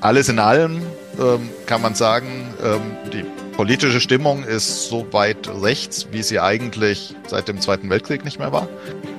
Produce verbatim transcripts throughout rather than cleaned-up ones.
Alles in allem ähm, kann man sagen, ähm, die politische Stimmung ist so weit rechts, wie sie eigentlich seit dem Zweiten Weltkrieg nicht mehr war.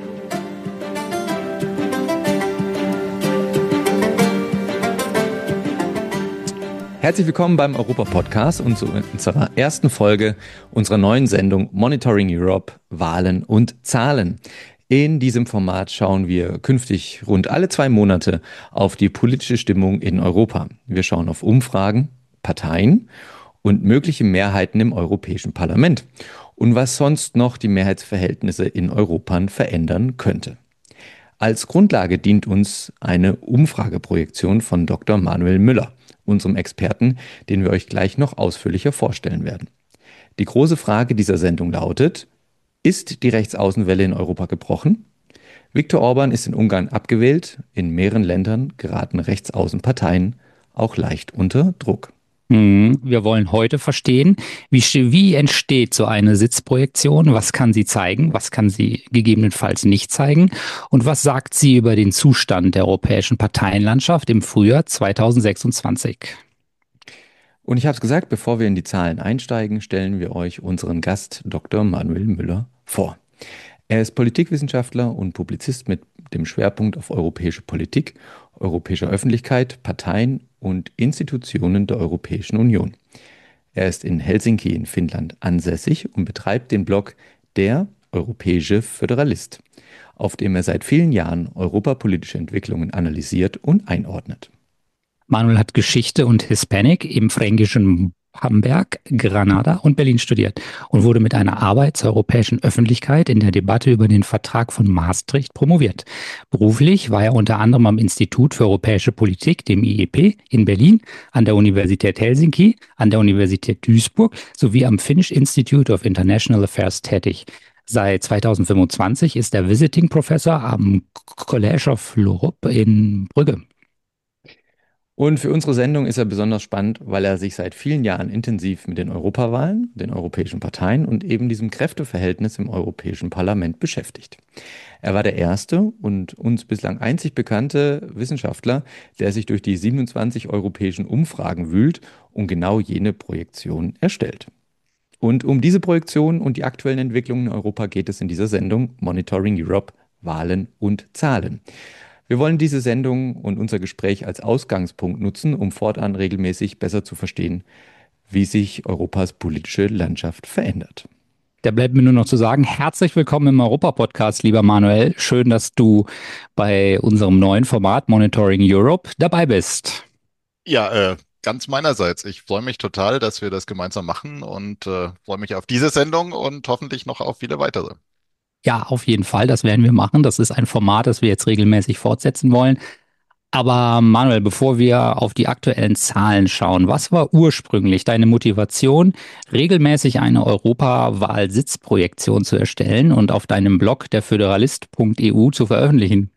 Herzlich willkommen beim Europa-Podcast und zu unserer ersten Folge unserer neuen Sendung Monitoring Europe, Wahlen und Zahlen. In diesem Format schauen wir künftig rund alle zwei Monate auf die politische Stimmung in Europa. Wir schauen auf Umfragen, Parteien und mögliche Mehrheiten im Europäischen Parlament und was sonst noch die Mehrheitsverhältnisse in Europa verändern könnte. Als Grundlage dient uns eine Umfrageprojektion von Doktor Manuel Müller, unserem Experten, den wir euch gleich noch ausführlicher vorstellen werden. Die große Frage dieser Sendung lautet: Ist die Rechtsaußenwelle in Europa gebrochen? Viktor Orban ist in Ungarn abgewählt. In mehreren Ländern geraten Rechtsaußenparteien auch leicht unter Druck. Wir wollen heute verstehen, wie, wie entsteht so eine Sitzprojektion, was kann sie zeigen, was kann sie gegebenenfalls nicht zeigen und was sagt sie über den Zustand der europäischen Parteienlandschaft im Frühjahr zweitausendsechsundzwanzig. Und ich habe es gesagt, bevor wir in die Zahlen einsteigen, stellen wir euch unseren Gast Doktor Manuel Müller vor. Er ist Politikwissenschaftler und Publizist mit dem Schwerpunkt auf europäische Politik, europäischer Öffentlichkeit, Parteien und Institutionen der Europäischen Union. Er ist in Helsinki in Finnland ansässig und betreibt den Blog Der Europäische Föderalist, auf dem er seit vielen Jahren europapolitische Entwicklungen analysiert und einordnet. Manuel hat Geschichte und Hispanic im fränkischen Hamburg, Granada und Berlin studiert und wurde mit einer Arbeit zur europäischen Öffentlichkeit in der Debatte über den Vertrag von Maastricht promoviert. Beruflich war er unter anderem am Institut für Europäische Politik, dem I E P, in Berlin, an der Universität Helsinki, an der Universität Duisburg sowie am Finnish Institute of International Affairs tätig. Seit zweitausendfünfundzwanzig ist er Visiting Professor am Collège of l'Europe in Brügge. Und für unsere Sendung ist er besonders spannend, weil er sich seit vielen Jahren intensiv mit den Europawahlen, den europäischen Parteien und eben diesem Kräfteverhältnis im Europäischen Parlament beschäftigt. Er war der erste und uns bislang einzig bekannte Wissenschaftler, der sich durch die siebenundzwanzig europäischen Umfragen wühlt und genau jene Projektion erstellt. Und um diese Projektion und die aktuellen Entwicklungen in Europa geht es in dieser Sendung Monitoring Europe, Wahlen und Zahlen. Wir wollen diese Sendung und unser Gespräch als Ausgangspunkt nutzen, um fortan regelmäßig besser zu verstehen, wie sich Europas politische Landschaft verändert. Da bleibt mir nur noch zu sagen, herzlich willkommen im Europa-Podcast, lieber Manuel. Schön, dass du bei unserem neuen Format Monitoring Europe dabei bist. Ja, äh, ganz meinerseits. Ich freue mich total, dass wir das gemeinsam machen und äh, freue mich auf diese Sendung und hoffentlich noch auf viele weitere. Ja, auf jeden Fall, das werden wir machen. Das ist ein Format, das wir jetzt regelmäßig fortsetzen wollen. Aber Manuel, bevor wir auf die aktuellen Zahlen schauen, was war ursprünglich deine Motivation, regelmäßig eine Europawahl-Sitzprojektion zu erstellen und auf deinem Blog der föderalist punkt e u zu veröffentlichen?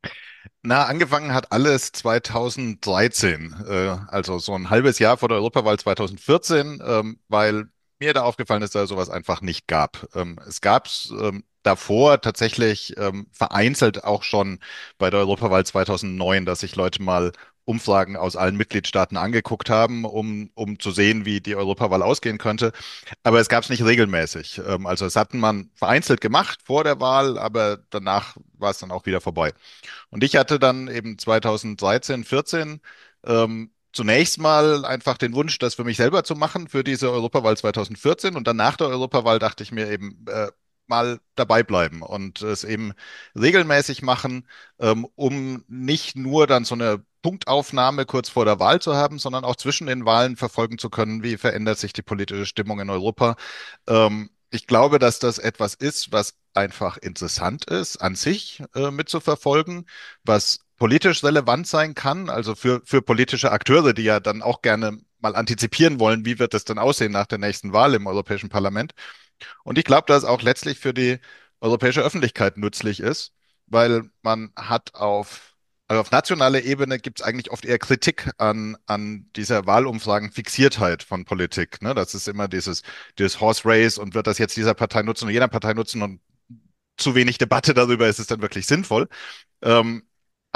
Na, angefangen hat alles zweitausenddreizehn, äh, also so ein halbes Jahr vor der Europawahl zweitausendvierzehn, ähm, weil mir da aufgefallen ist, dass es sowas einfach nicht gab. Ähm, es gab ähm, davor tatsächlich ähm, vereinzelt auch schon bei der Europawahl zweitausendneun, dass sich Leute mal Umfragen aus allen Mitgliedstaaten angeguckt haben, um, um zu sehen, wie die Europawahl ausgehen könnte. Aber es gab es nicht regelmäßig. Ähm, also es hatten man vereinzelt gemacht vor der Wahl, aber danach war es dann auch wieder vorbei. Und ich hatte dann eben zweitausenddreizehn, vierzehn ähm, zunächst mal einfach den Wunsch, das für mich selber zu machen für diese Europawahl zweitausendvierzehn. Und dann nach der Europawahl dachte ich mir eben, äh, mal dabei bleiben und es eben regelmäßig machen, ähm, um nicht nur dann so eine Punktaufnahme kurz vor der Wahl zu haben, sondern auch zwischen den Wahlen verfolgen zu können, wie verändert sich die politische Stimmung in Europa. Ähm, ich glaube, dass das etwas ist, was einfach interessant ist, an sich äh, mitzuverfolgen, was politisch relevant sein kann, also für, für politische Akteure, die ja dann auch gerne mal antizipieren wollen, wie wird es denn aussehen nach der nächsten Wahl im Europäischen Parlament. Und ich glaube, dass es auch letztlich für die europäische Öffentlichkeit nützlich ist, weil man hat auf, also auf nationaler Ebene gibt es eigentlich oft eher Kritik an, an dieser Wahlumfragen-Fixiertheit von Politik. Ne? Das ist immer dieses, dieses Horse Race und wird das jetzt dieser Partei nutzen und jener Partei nutzen und zu wenig Debatte darüber, ist es dann wirklich sinnvoll. Ähm,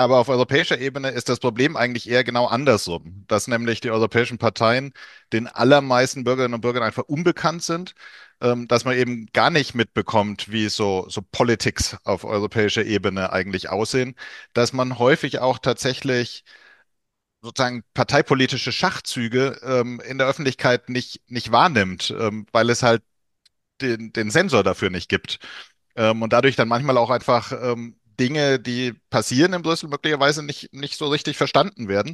aber auf europäischer Ebene ist das Problem eigentlich eher genau andersrum, dass nämlich die europäischen Parteien den allermeisten Bürgerinnen und Bürgern einfach unbekannt sind, ähm, dass man eben gar nicht mitbekommt, wie so, so Politics auf europäischer Ebene eigentlich aussehen, dass man häufig auch tatsächlich sozusagen parteipolitische Schachzüge ähm, in der Öffentlichkeit nicht, nicht wahrnimmt, ähm, weil es halt den, den Sensor dafür nicht gibt. Ähm, und dadurch dann manchmal auch einfach ähm, Dinge, die passieren in Brüssel, möglicherweise nicht, nicht so richtig verstanden werden.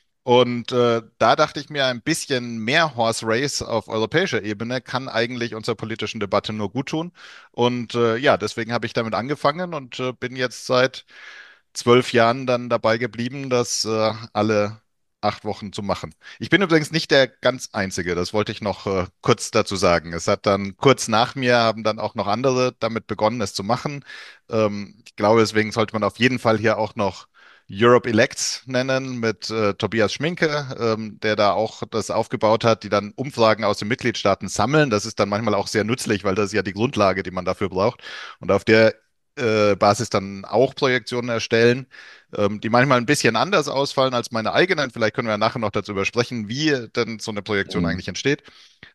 Und äh, da dachte ich mir, ein bisschen mehr Horse Race auf europäischer Ebene kann eigentlich unserer politischen Debatte nur gut tun. Und äh, ja, deswegen habe ich damit angefangen und äh, bin jetzt seit zwölf Jahren dann dabei geblieben, das äh, alle acht Wochen zu machen. Ich bin übrigens nicht der ganz Einzige, das wollte ich noch äh, kurz dazu sagen. Es hat dann kurz nach mir haben dann auch noch andere damit begonnen, es zu machen. Ähm, ich glaube, deswegen sollte man auf jeden Fall hier auch noch Europe Elects nennen mit äh, Tobias Schminke, ähm, der da auch das aufgebaut hat, die dann Umfragen aus den Mitgliedstaaten sammeln. Das ist dann manchmal auch sehr nützlich, weil das ist ja die Grundlage, die man dafür braucht. Und auf der äh, Basis dann auch Projektionen erstellen, ähm, die manchmal ein bisschen anders ausfallen als meine eigenen. Vielleicht können wir ja nachher noch darüber sprechen, wie denn so eine Projektion Mhm. eigentlich entsteht.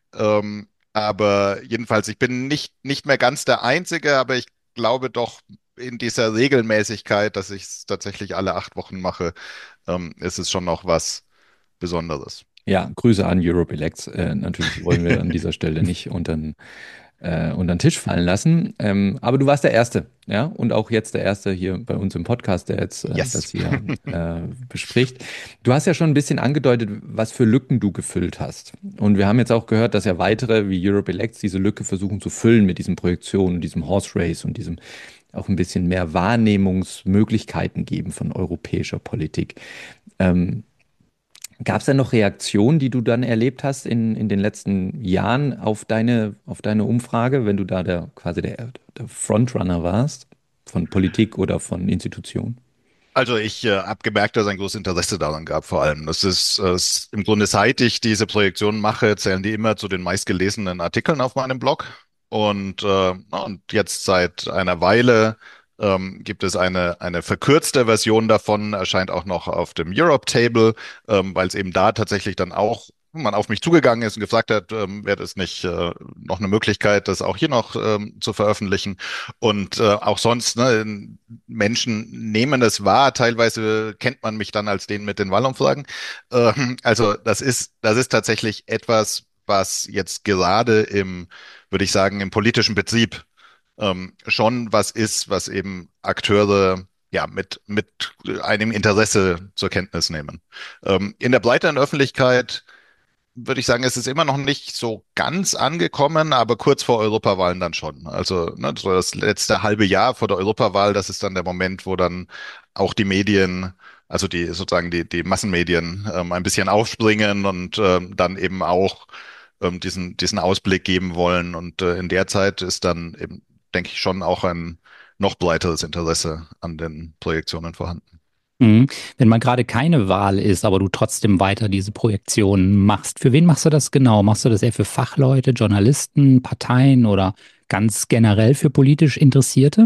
Ähm, aber jedenfalls, ich bin nicht, nicht mehr ganz der Einzige, aber ich glaube doch in dieser Regelmäßigkeit, dass ich es tatsächlich alle acht Wochen mache, ähm, ist es schon noch was Besonderes. Ja, Grüße an Europe Elects. Äh, natürlich wollen wir an dieser Stelle nicht unter den, äh, unter den Tisch fallen lassen. Ähm, aber du warst der Erste, ja, und auch jetzt der Erste hier bei uns im Podcast, der jetzt äh, Yes. das hier äh, bespricht. Du hast ja schon ein bisschen angedeutet, was für Lücken du gefüllt hast. Und wir haben jetzt auch gehört, dass ja weitere wie Europe Elects diese Lücke versuchen zu füllen mit diesen Projektionen, diesem Horse Race und diesem auch ein bisschen mehr Wahrnehmungsmöglichkeiten geben von europäischer Politik. Ähm, Gab es denn noch Reaktionen, die du dann erlebt hast in, in den letzten Jahren auf deine, auf deine Umfrage, wenn du da der, quasi der, der Frontrunner warst, von Politik oder von Institutionen? Also ich äh, habe gemerkt, dass es ein großes Interesse daran gab, vor allem. Das ist, äh, ist im Grunde, seit ich diese Projektionen mache, zählen die immer zu den meistgelesenen Artikeln auf meinem Blog. Und, äh, und jetzt seit einer Weile ähm, gibt es eine, eine verkürzte Version davon, erscheint auch noch auf dem Europe Table, ähm, weil es eben da tatsächlich dann auch man auf mich zugegangen ist und gefragt hat, ähm, wäre das nicht äh, noch eine Möglichkeit, das auch hier noch ähm, zu veröffentlichen. Und äh, auch sonst, ne, Menschen nehmen es wahr. Teilweise kennt man mich dann als den mit den Wahlumfragen. Ähm, also das ist, das ist tatsächlich etwas, was jetzt gerade im, würde ich sagen, im politischen Betrieb ähm, schon was ist, was eben Akteure ja mit, mit einem Interesse zur Kenntnis nehmen. Ähm, in der breiteren Öffentlichkeit würde ich sagen, es ist immer noch nicht so ganz angekommen, aber kurz vor Europawahlen dann schon. Also ne, so das letzte halbe Jahr vor der Europawahl, das ist dann der Moment, wo dann auch die Medien, also die sozusagen die, die Massenmedien ähm, ein bisschen aufspringen und ähm, dann eben auch ähm, diesen, diesen Ausblick geben wollen. Und äh, in der Zeit ist dann eben, denke ich, schon auch ein noch breiteres Interesse an den Projektionen vorhanden. Mhm. Wenn man gerade keine Wahl ist, aber du trotzdem weiter diese Projektionen machst, für wen machst du das genau? Machst du das eher für Fachleute, Journalisten, Parteien oder ganz generell für politisch Interessierte?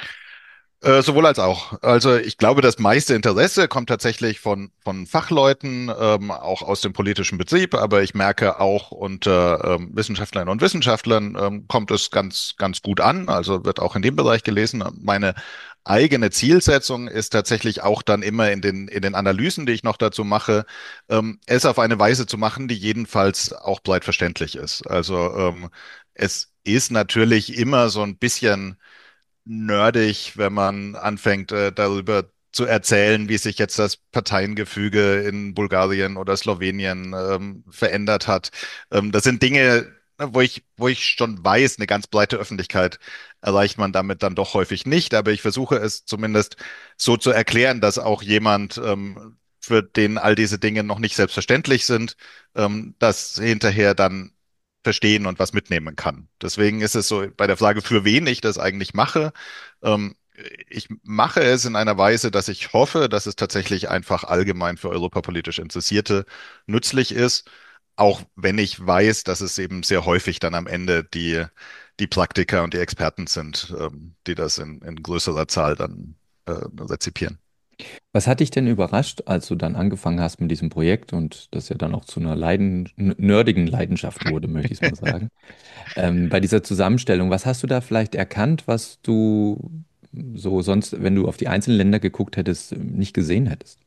Äh, sowohl als auch. Also ich glaube, das meiste Interesse kommt tatsächlich von, von Fachleuten, ähm, auch aus dem politischen Betrieb, aber ich merke auch unter ähm, Wissenschaftlerinnen und Wissenschaftlern ähm, kommt es ganz, ganz gut an, also wird auch in dem Bereich gelesen. Meine eigene Zielsetzung ist tatsächlich auch dann immer in den, in den Analysen, die ich noch dazu mache, ähm, es auf eine Weise zu machen, die jedenfalls auch breit verständlich ist. Also ähm, es ist natürlich immer so ein bisschen nerdig, wenn man anfängt, äh, darüber zu erzählen, wie sich jetzt das Parteiengefüge in Bulgarien oder Slowenien ähm, verändert hat. Ähm, das sind Dinge, ne, wo ich, wo ich schon weiß, eine ganz breite Öffentlichkeit erreicht man damit dann doch häufig nicht. Aber ich versuche es zumindest so zu erklären, dass auch jemand, ähm, für den all diese Dinge noch nicht selbstverständlich sind, ähm, das hinterher dann verstehen und was mitnehmen kann. Deswegen ist es so bei der Frage, für wen ich das eigentlich mache. Ähm, ich mache es in einer Weise, dass ich hoffe, dass es tatsächlich einfach allgemein für europapolitisch Interessierte nützlich ist, auch wenn ich weiß, dass es eben sehr häufig dann am Ende die, die Praktiker und die Experten sind, ähm, die das in, in größerer Zahl dann äh, rezipieren. Was hat dich denn überrascht, als du dann angefangen hast mit diesem Projekt und das ja dann auch zu einer leiden, n- nerdigen Leidenschaft wurde, möchte ich es mal sagen? Ähm, bei dieser Zusammenstellung, was hast du da vielleicht erkannt, was du so sonst, wenn du auf die einzelnen Länder geguckt hättest, nicht gesehen hättest?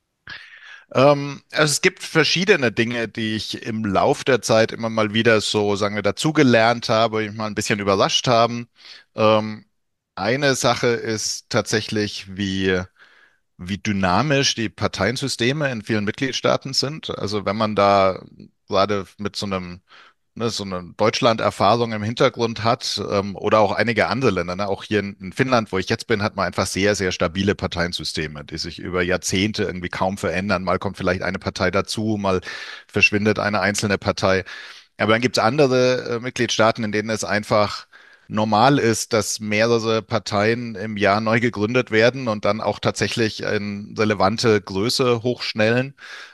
Ähm, also es gibt verschiedene Dinge, die ich im Lauf der Zeit immer mal wieder so, sagen wir, dazugelernt habe, die mich mal ein bisschen überrascht haben. Ähm, eine Sache ist tatsächlich, wie, wie dynamisch die Parteiensysteme in vielen Mitgliedstaaten sind. Also wenn man da gerade mit so einem ne, so eine Deutschland-Erfahrung im Hintergrund hat, ähm, oder auch einige andere Länder. Ne? Auch hier in, in Finnland, wo ich jetzt bin, hat man einfach sehr, sehr stabile Parteiensysteme, die sich über Jahrzehnte irgendwie kaum verändern. Mal kommt vielleicht eine Partei dazu, mal verschwindet eine einzelne Partei. Aber dann gibt es andere äh, Mitgliedstaaten, in denen es einfach normal ist, dass mehrere Parteien im Jahr neu gegründet werden und dann auch tatsächlich in relevante Größe hochschnellen,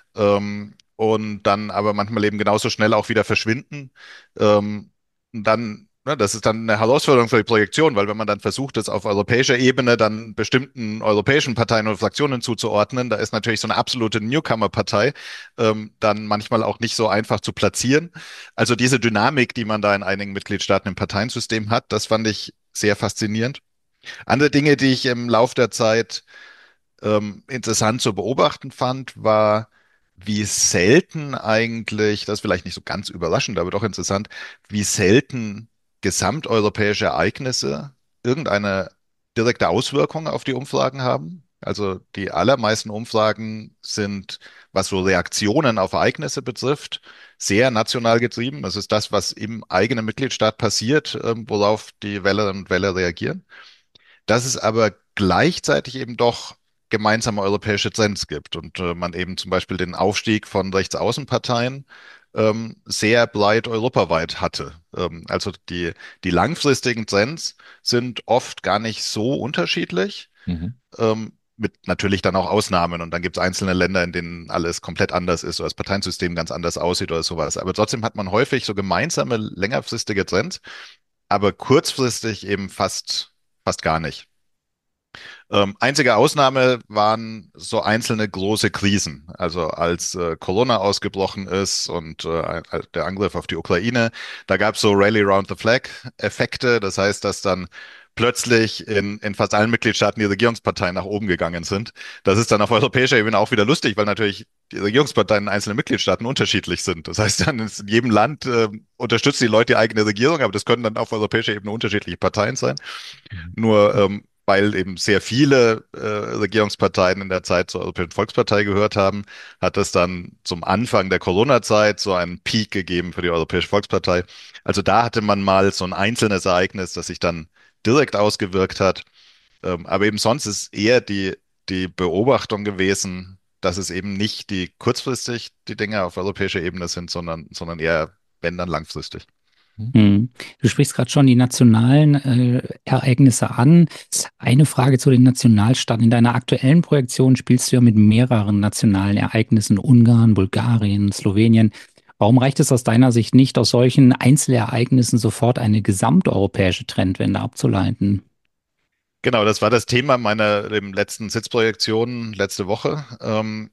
ähm, und dann aber manchmal eben genauso schnell auch wieder verschwinden. Ähm, und dann, ne, das ist dann eine Herausforderung für die Projektion, weil wenn man dann versucht, es auf europäischer Ebene dann bestimmten europäischen Parteien oder Fraktionen zuzuordnen, da ist natürlich so eine absolute Newcomer-Partei ähm, dann manchmal auch nicht so einfach zu platzieren. Also diese Dynamik, die man da in einigen Mitgliedstaaten im Parteiensystem hat, das fand ich sehr faszinierend. Andere Dinge, die ich im Lauf der Zeit ähm, interessant zu beobachten fand, war, wie selten eigentlich, das ist vielleicht nicht so ganz überraschend, aber doch interessant, wie selten gesamteuropäische Ereignisse irgendeine direkte Auswirkung auf die Umfragen haben. Also die allermeisten Umfragen sind, was so Reaktionen auf Ereignisse betrifft, sehr national getrieben. Das ist das, was im eigenen Mitgliedstaat passiert, ähm, worauf die Wählerinnen und Wähler reagieren, dass es aber gleichzeitig eben doch gemeinsame europäische Trends gibt und äh, man eben zum Beispiel den Aufstieg von Rechtsaußenparteien ähm, sehr breit europaweit hatte. Ähm, also die, die langfristigen Trends sind oft gar nicht so unterschiedlich, Mhm. ähm, mit natürlich dann auch Ausnahmen. Und dann gibt es einzelne Länder, in denen alles komplett anders ist oder das Parteiensystem ganz anders aussieht oder sowas. Aber trotzdem hat man häufig so gemeinsame längerfristige Trends, aber kurzfristig eben fast, fast gar nicht. Ähm, einzige Ausnahme waren so einzelne große Krisen. Also als äh, Corona ausgebrochen ist und äh, ein- der Angriff auf die Ukraine, da gab es so Rally Round the Flag-Effekte. Das heißt, dass dann plötzlich in, in fast allen Mitgliedstaaten die Regierungsparteien nach oben gegangen sind. Das ist dann auf europäischer Ebene auch wieder lustig, weil natürlich die Regierungsparteien in einzelnen Mitgliedstaaten unterschiedlich sind. Das heißt, dann ist in jedem Land äh, unterstützen die Leute die eigene Regierung, aber das können dann auf europäischer Ebene unterschiedliche Parteien sein. Mhm. Nur ähm, weil eben sehr viele äh, Regierungsparteien in der Zeit zur Europäischen Volkspartei gehört haben, hat es dann zum Anfang der Corona-Zeit so einen Peak gegeben für die Europäische Volkspartei. Also da hatte man mal so ein einzelnes Ereignis, das sich dann direkt ausgewirkt hat. Ähm, aber eben sonst ist eher die, die Beobachtung gewesen, dass es eben nicht die kurzfristig die Dinge auf europäischer Ebene sind, sondern, sondern eher, wenn dann langfristig. Hm. Du sprichst gerade schon die nationalen äh, Ereignisse an. Eine Frage zu den Nationalstaaten. In deiner aktuellen Projektion spielst du ja mit mehreren nationalen Ereignissen, Ungarn, Bulgarien, Slowenien. Warum reicht es aus deiner Sicht nicht, aus solchen Einzelereignissen sofort eine gesamteuropäische Trendwende abzuleiten? Genau, das war das Thema meiner dem letzten Sitzprojektion letzte Woche, ähm,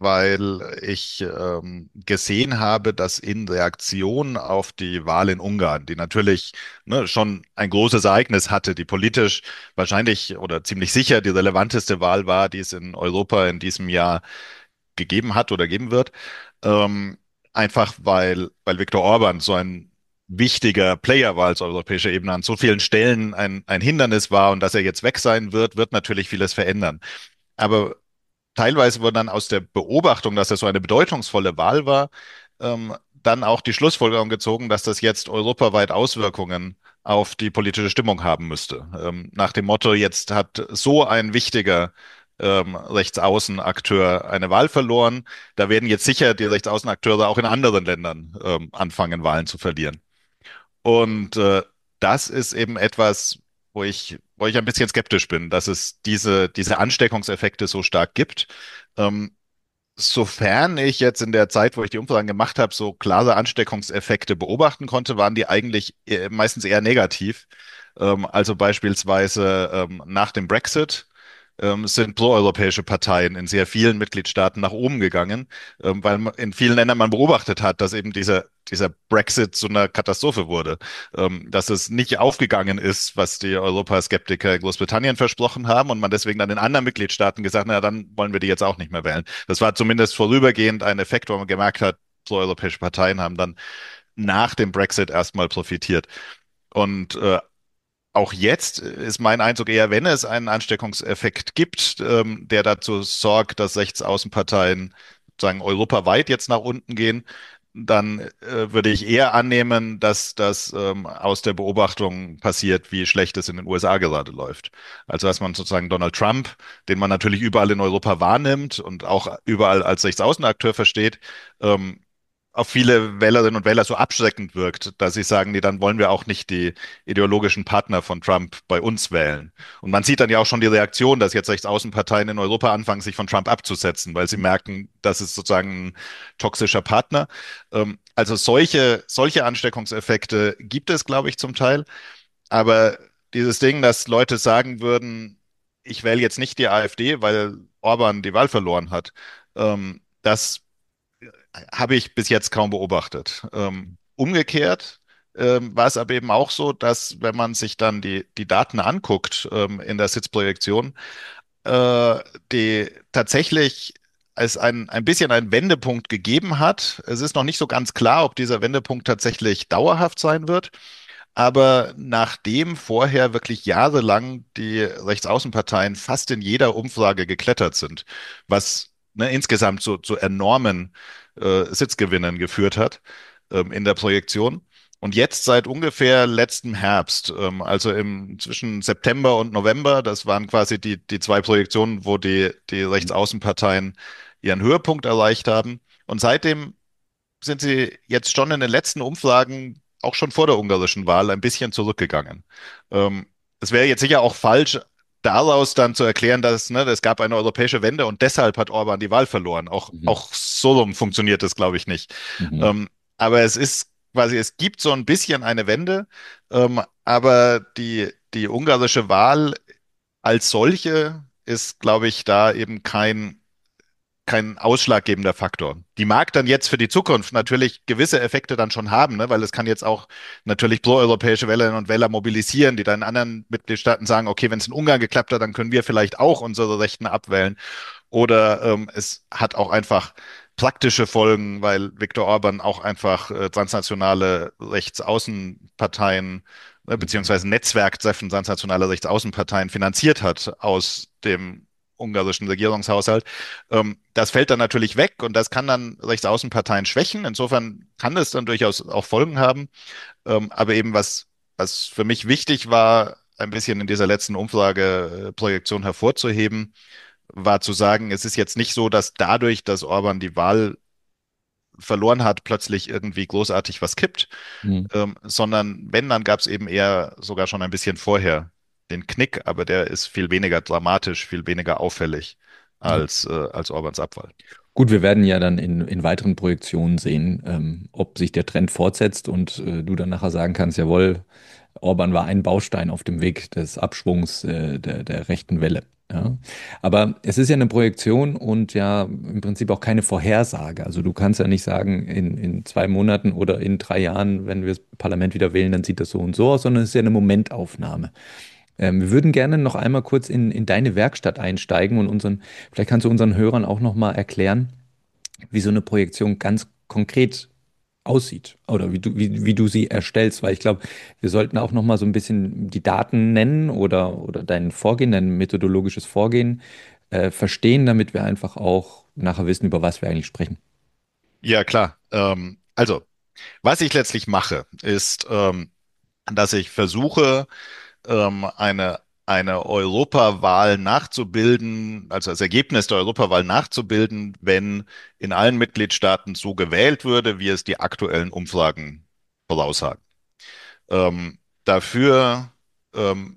weil ich ähm, gesehen habe, dass in Reaktion auf die Wahl in Ungarn, die natürlich ne, schon ein großes Ereignis hatte, die politisch wahrscheinlich oder ziemlich sicher die relevanteste Wahl war, die es in Europa in diesem Jahr gegeben hat oder geben wird. Ähm, einfach weil, weil Viktor Orban so ein wichtiger Player war als europäischer Ebene, an so vielen Stellen ein, ein Hindernis war und dass er jetzt weg sein wird, wird natürlich vieles verändern. Aber teilweise wurde dann aus der Beobachtung, dass er so eine bedeutungsvolle Wahl war, ähm, dann auch die Schlussfolgerung gezogen, dass das jetzt europaweit Auswirkungen auf die politische Stimmung haben müsste. Ähm, nach dem Motto, jetzt hat so ein wichtiger ähm, Rechtsaußenakteur eine Wahl verloren, da werden jetzt sicher die Rechtsaußenakteure auch in anderen Ländern ähm, anfangen, Wahlen zu verlieren. Und äh, das ist eben etwas, wo ich, wo ich ein bisschen skeptisch bin, dass es diese, diese Ansteckungseffekte so stark gibt. Ähm, Sofern ich jetzt in der Zeit, wo ich die Umfragen gemacht habe, so klare Ansteckungseffekte beobachten konnte, waren die eigentlich eher- meistens eher negativ. Ähm, also beispielsweise ähm, nach dem Brexit. ähm, sind proeuropäische Parteien in sehr vielen Mitgliedstaaten nach oben gegangen, ähm, weil man in vielen Ländern man beobachtet hat, dass eben dieser, dieser Brexit zu einer Katastrophe wurde, ähm, dass es nicht aufgegangen ist, was die Europaskeptiker in Großbritannien versprochen haben und man deswegen dann in anderen Mitgliedstaaten gesagt, na dann wollen wir die jetzt auch nicht mehr wählen. Das war zumindest vorübergehend ein Effekt, wo man gemerkt hat, proeuropäische Parteien haben dann nach dem Brexit erstmal profitiert. Und äh, auch jetzt ist mein Eindruck eher, wenn es einen Ansteckungseffekt gibt, ähm, der dazu sorgt, dass Rechtsaußenparteien sozusagen europaweit jetzt nach unten gehen, dann äh, würde ich eher annehmen, dass das ähm, aus der Beobachtung passiert, wie schlecht es in den U S A gerade läuft. Also dass man sozusagen Donald Trump, den man natürlich überall in Europa wahrnimmt und auch überall als Rechtsaußenakteur versteht, ähm, auf viele Wählerinnen und Wähler so abschreckend wirkt, dass sie sagen, nee, dann wollen wir auch nicht die ideologischen Partner von Trump bei uns wählen. Und man sieht dann ja auch schon die Reaktion, dass jetzt Rechtsaußenparteien in Europa anfangen, sich von Trump abzusetzen, weil sie merken, das ist sozusagen ein toxischer Partner. Ähm, also solche, solche Ansteckungseffekte gibt es, glaube ich, zum Teil. Aber dieses Ding, dass Leute sagen würden, ich wähle jetzt nicht die AfD, weil Orban die Wahl verloren hat, ähm, das habe ich bis jetzt kaum beobachtet. Ähm, umgekehrt ähm, war es aber eben auch so, dass wenn man sich dann die, die Daten anguckt ähm, in der Sitzprojektion, äh, die tatsächlich es ein, ein bisschen einen Wendepunkt gegeben hat. Es ist noch nicht so ganz klar, ob dieser Wendepunkt tatsächlich dauerhaft sein wird. Aber nachdem vorher wirklich jahrelang die Rechtsaußenparteien fast in jeder Umfrage geklettert sind, was ne, insgesamt zu, zu enormen äh, Sitzgewinnen geführt hat ähm, in der Projektion. Und jetzt seit ungefähr letztem Herbst, ähm, also im zwischen September und November, das waren quasi die, die zwei Projektionen, wo die, die Rechtsaußenparteien ihren Höhepunkt erreicht haben. Und seitdem sind sie jetzt schon in den letzten Umfragen, auch schon vor der ungarischen Wahl, ein bisschen zurückgegangen. Ähm, es wäre jetzt sicher auch falsch, daraus dann zu erklären, dass ne, es gab eine europäische Wende und deshalb hat Orban die Wahl verloren. Auch, Mhm. auch so rum funktioniert das, glaube ich, nicht. Mhm. Ähm, aber es ist quasi, es gibt so ein bisschen eine Wende, ähm, aber die, die ungarische Wahl als solche ist, glaube ich, da eben kein kein ausschlaggebender Faktor. Die mag dann jetzt für die Zukunft natürlich gewisse Effekte dann schon haben, ne? Weil es kann jetzt auch natürlich proeuropäische Wählerinnen und Wähler mobilisieren, die dann in anderen Mitgliedstaaten sagen, okay, wenn es in Ungarn geklappt hat, dann können wir vielleicht auch unsere Rechten abwählen. Oder ähm, es hat auch einfach praktische Folgen, weil Viktor Orban auch einfach äh, transnationale Rechtsaußenparteien äh, Mhm. beziehungsweise Netzwerktreffen transnationaler Rechtsaußenparteien finanziert hat aus dem ungarischen Regierungshaushalt. Ähm, das fällt dann natürlich weg und das kann dann Rechtsaußenparteien schwächen. Insofern kann es dann durchaus auch Folgen haben. Ähm, aber eben was, was für mich wichtig war, ein bisschen in dieser letzten Umfrageprojektion hervorzuheben, war zu sagen, es ist jetzt nicht so, dass dadurch, dass Orban die Wahl verloren hat, plötzlich irgendwie großartig was kippt, Mhm. ähm, sondern wenn, dann gab es eben eher sogar schon ein bisschen vorher den Knick, aber der ist viel weniger dramatisch, viel weniger auffällig Ja. als, äh, als Orbans Abwahl. Gut, wir werden ja dann in, in weiteren Projektionen sehen, ähm, ob sich der Trend fortsetzt und äh, du dann nachher sagen kannst, jawohl, Orban war ein Baustein auf dem Weg des Abschwungs äh, der, der rechten Welle. Ja. Aber es ist ja eine Projektion und ja im Prinzip auch keine Vorhersage. Also du kannst ja nicht sagen, in, in zwei Monaten oder in drei Jahren, wenn wir das Parlament wieder wählen, dann sieht das so und so aus, sondern es ist ja eine Momentaufnahme. Ähm, wir würden gerne noch einmal kurz in, in deine Werkstatt einsteigen und unseren, vielleicht kannst du unseren Hörern auch noch mal erklären, wie so eine Projektion ganz konkret aussieht oder wie du, wie, wie du sie erstellst, weil ich glaube, wir sollten auch noch mal so ein bisschen die Daten nennen oder, oder dein Vorgehen, dein methodologisches Vorgehen äh, verstehen, damit wir einfach auch nachher wissen, über was wir eigentlich sprechen. Ja, klar. Ähm, also, was ich letztlich mache, ist, ähm, dass ich versuche, ähm, eine, eine Europawahl nachzubilden, also das Ergebnis der Europawahl nachzubilden, wenn in allen Mitgliedstaaten so gewählt würde, wie es die aktuellen Umfragen voraussagen. Ähm, dafür ähm,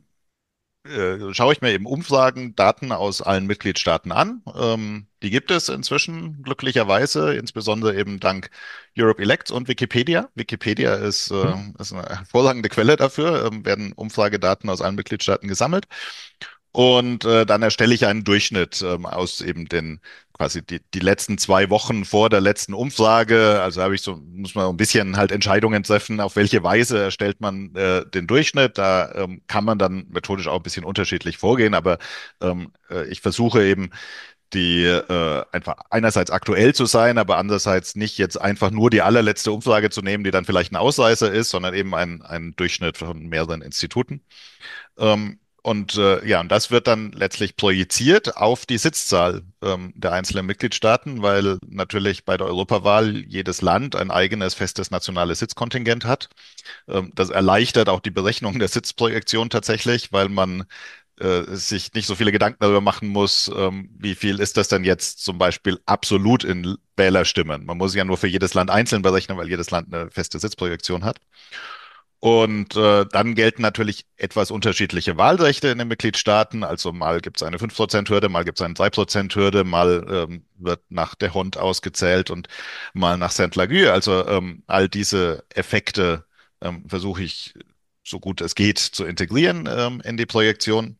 äh, schaue ich mir eben Umfragen, Daten aus allen Mitgliedstaaten an. Ähm, die gibt es inzwischen glücklicherweise, insbesondere eben dank Europe Elects und Wikipedia. Wikipedia ist, äh, Mhm. ist eine hervorragende Quelle dafür, ähm, werden Umfragedaten aus allen Mitgliedstaaten gesammelt. Und äh, dann erstelle ich einen Durchschnitt ähm, aus eben den quasi die, die letzten zwei Wochen vor der letzten Umfrage. Also habe ich so, muss man ein bisschen halt Entscheidungen treffen, auf welche Weise erstellt man äh, den Durchschnitt. Da ähm, kann man dann methodisch auch ein bisschen unterschiedlich vorgehen, aber ähm, äh, ich versuche eben die äh, einfach einerseits aktuell zu sein, aber andererseits nicht jetzt einfach nur die allerletzte Umfrage zu nehmen, die dann vielleicht ein Ausreißer ist, sondern eben ein, ein Durchschnitt von mehreren Instituten. Ähm, und äh, ja, und das wird dann letztlich projiziert auf die Sitzzahl ähm, der einzelnen Mitgliedstaaten, weil natürlich bei der Europawahl jedes Land ein eigenes festes nationales Sitzkontingent hat. Ähm, das erleichtert auch die Berechnung der Sitzprojektion tatsächlich, weil man äh, sich nicht so viele Gedanken darüber machen muss, ähm, wie viel ist das denn jetzt zum Beispiel absolut in Wählerstimmen. Man muss ja nur für jedes Land einzeln berechnen, weil jedes Land eine feste Sitzprojektion hat. Und äh, dann gelten natürlich etwas unterschiedliche Wahlrechte in den Mitgliedstaaten. Also mal gibt es eine fünf Prozent Hürde, mal gibt es eine drei Prozent Hürde, mal ähm, wird nach der Hond ausgezählt und mal nach Saint-Laguë. Also ähm, all diese Effekte ähm, versuche ich so gut es geht zu integrieren ähm, in die Projektion.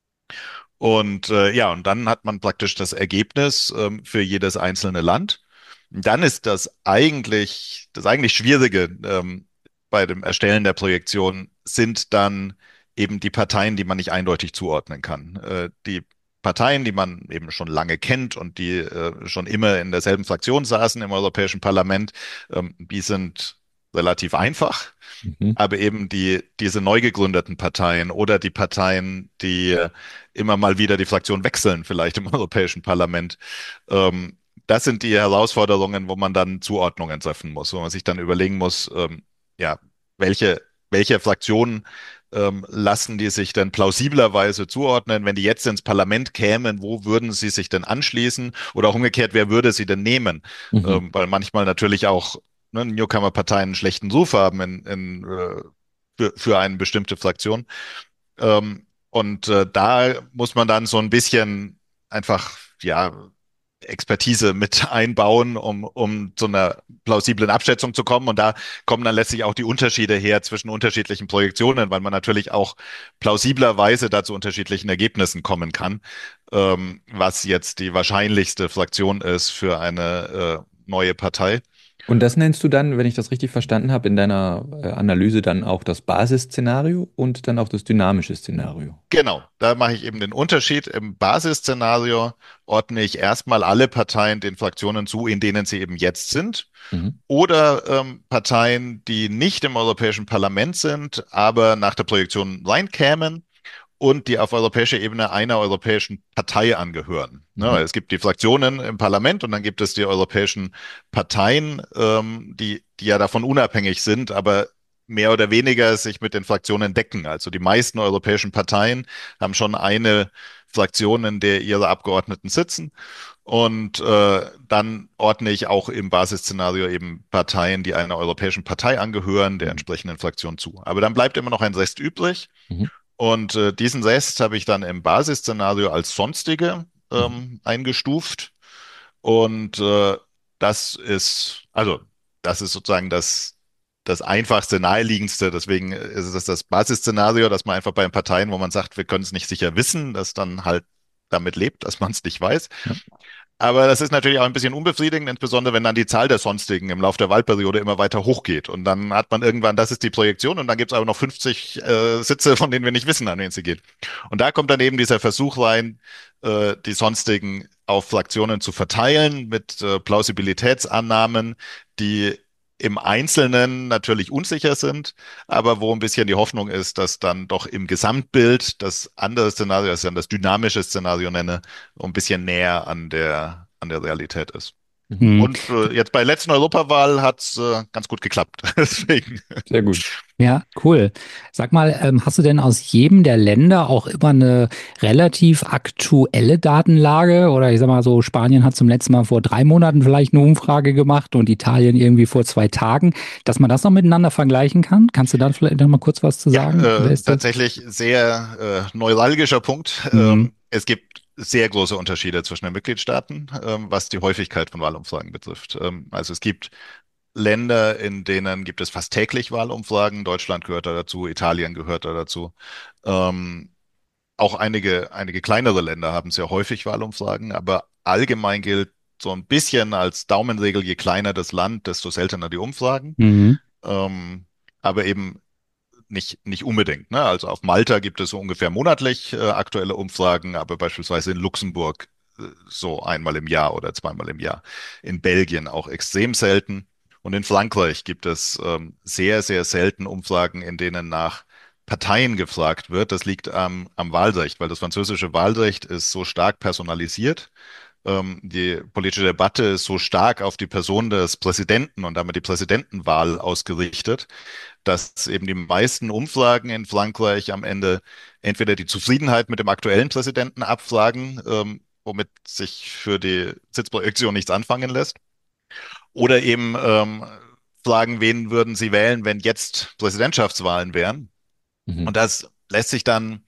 Und äh, ja, und dann hat man praktisch das Ergebnis ähm, für jedes einzelne Land. Dann ist das eigentlich, das eigentlich Schwierige ähm, bei dem Erstellen der Projektion sind dann eben die Parteien, die man nicht eindeutig zuordnen kann. Äh, die Parteien, die man eben schon lange kennt und die äh, schon immer in derselben Fraktion saßen im Europäischen Parlament, ähm, die sind relativ einfach. Mhm. Aber eben die, diese neu gegründeten Parteien oder die Parteien, die äh, immer mal wieder die Fraktion wechseln, vielleicht im Europäischen Parlament, ähm, das sind die Herausforderungen, wo man dann Zuordnungen treffen muss, wo man sich dann überlegen muss, ähm, ja, welche, welche Fraktionen ähm, lassen die sich denn plausiblerweise zuordnen? Wenn die jetzt ins Parlament kämen, wo würden sie sich denn anschließen? Oder auch umgekehrt, wer würde sie denn nehmen? Mhm. Ähm, weil manchmal natürlich auch ne, Newcomer-Parteien einen schlechten Ruf haben in, in, äh, für, für eine bestimmte Fraktion. Ähm, und äh, da muss man dann so ein bisschen einfach, ja, Expertise mit einbauen, um, um zu einer plausiblen Abschätzung zu kommen. Und da kommen dann letztlich auch die Unterschiede her zwischen unterschiedlichen Projektionen, weil man natürlich auch plausiblerweise da zu unterschiedlichen Ergebnissen kommen kann, ähm, was jetzt die wahrscheinlichste Fraktion ist für eine äh, neue Partei. Und das nennst du dann, wenn ich das richtig verstanden habe, in deiner äh, Analyse dann auch das Basisszenario und dann auch das dynamische Szenario. Genau, da mache ich eben den Unterschied. Im Basisszenario ordne ich erstmal alle Parteien den Fraktionen zu, in denen sie eben jetzt sind. Mhm. Oder ähm, Parteien, die nicht im Europäischen Parlament sind, aber nach der Projektion reinkämen und die auf europäischer Ebene einer europäischen Partei angehören. Ne, Mhm. weil es gibt die Fraktionen im Parlament und dann gibt es die europäischen Parteien, ähm, die, die ja davon unabhängig sind, aber mehr oder weniger sich mit den Fraktionen decken. Also die meisten europäischen Parteien haben schon eine Fraktion, in der ihre Abgeordneten sitzen. Und äh, dann ordne ich auch im Basisszenario eben Parteien, die einer europäischen Partei angehören, der Mhm. entsprechenden Fraktion zu. Aber dann bleibt immer noch ein Rest übrig. Mhm. Und äh, diesen Rest habe ich dann im Basisszenario als sonstige Mhm. ähm, eingestuft. Und äh, das ist, also das ist sozusagen das, das einfachste, naheliegendste. Deswegen ist es das Basisszenario, dass man einfach bei den Parteien, wo man sagt, wir können es nicht sicher wissen, dass dann halt damit lebt, dass man es nicht weiß. Ja. Aber das ist natürlich auch ein bisschen unbefriedigend, insbesondere wenn dann die Zahl der Sonstigen im Laufe der Wahlperiode immer weiter hochgeht. Und dann hat man irgendwann, das ist die Projektion, und dann gibt es aber noch fünfzig äh, Sitze, von denen wir nicht wissen, an wen sie geht. Und da kommt dann eben dieser Versuch rein, äh, die Sonstigen auf Fraktionen zu verteilen mit äh, Plausibilitätsannahmen, die im Einzelnen natürlich unsicher sind, aber wo ein bisschen die Hoffnung ist, dass dann doch im Gesamtbild das andere Szenario, das ich dann das dynamische Szenario nenne, so ein bisschen näher an der, an der Realität ist. Mhm. Hm. Und äh, jetzt bei der letzten Europawahl hat's äh, ganz gut geklappt. Deswegen. Sehr gut. Ja, cool. Sag mal, ähm, hast du denn aus jedem der Länder auch immer eine relativ aktuelle Datenlage? Oder ich sag mal so, Spanien hat zum letzten Mal vor drei Monaten vielleicht eine Umfrage gemacht und Italien irgendwie vor zwei Tagen, dass man das noch miteinander vergleichen kann? Kannst du da vielleicht noch mal kurz was zu Ja, sagen? Wer äh, ist das? tatsächlich sehr äh, neuralgischer Punkt. Hm. Ähm, es gibt sehr große Unterschiede zwischen den Mitgliedstaaten, ähm, was die Häufigkeit von Wahlumfragen betrifft. Ähm, also es gibt Länder, in denen gibt es fast täglich Wahlumfragen. Deutschland gehört da dazu, Italien gehört da dazu. Ähm, auch einige, einige kleinere Länder haben sehr häufig Wahlumfragen, aber allgemein gilt so ein bisschen als Daumenregel, je kleiner das Land, desto seltener die Umfragen. Mhm. Ähm, aber eben nicht, nicht unbedingt. Ne? Also auf Malta gibt es so ungefähr monatlich äh, aktuelle Umfragen, aber beispielsweise in Luxemburg äh, so einmal im Jahr oder zweimal im Jahr. In Belgien auch extrem selten. Und in Frankreich gibt es ähm, sehr, sehr selten Umfragen, in denen nach Parteien gefragt wird. Das liegt am, am Wahlrecht, weil das französische Wahlrecht ist so stark personalisiert. Ähm, die politische Debatte ist so stark auf die Person des Präsidenten und damit die Präsidentenwahl ausgerichtet, dass eben die meisten Umfragen in Frankreich am Ende entweder die Zufriedenheit mit dem aktuellen Präsidenten abfragen, ähm, womit sich für die Sitzprojektion nichts anfangen lässt, oder eben ähm, fragen, wen würden Sie wählen, wenn jetzt Präsidentschaftswahlen wären. Mhm. Und das lässt sich dann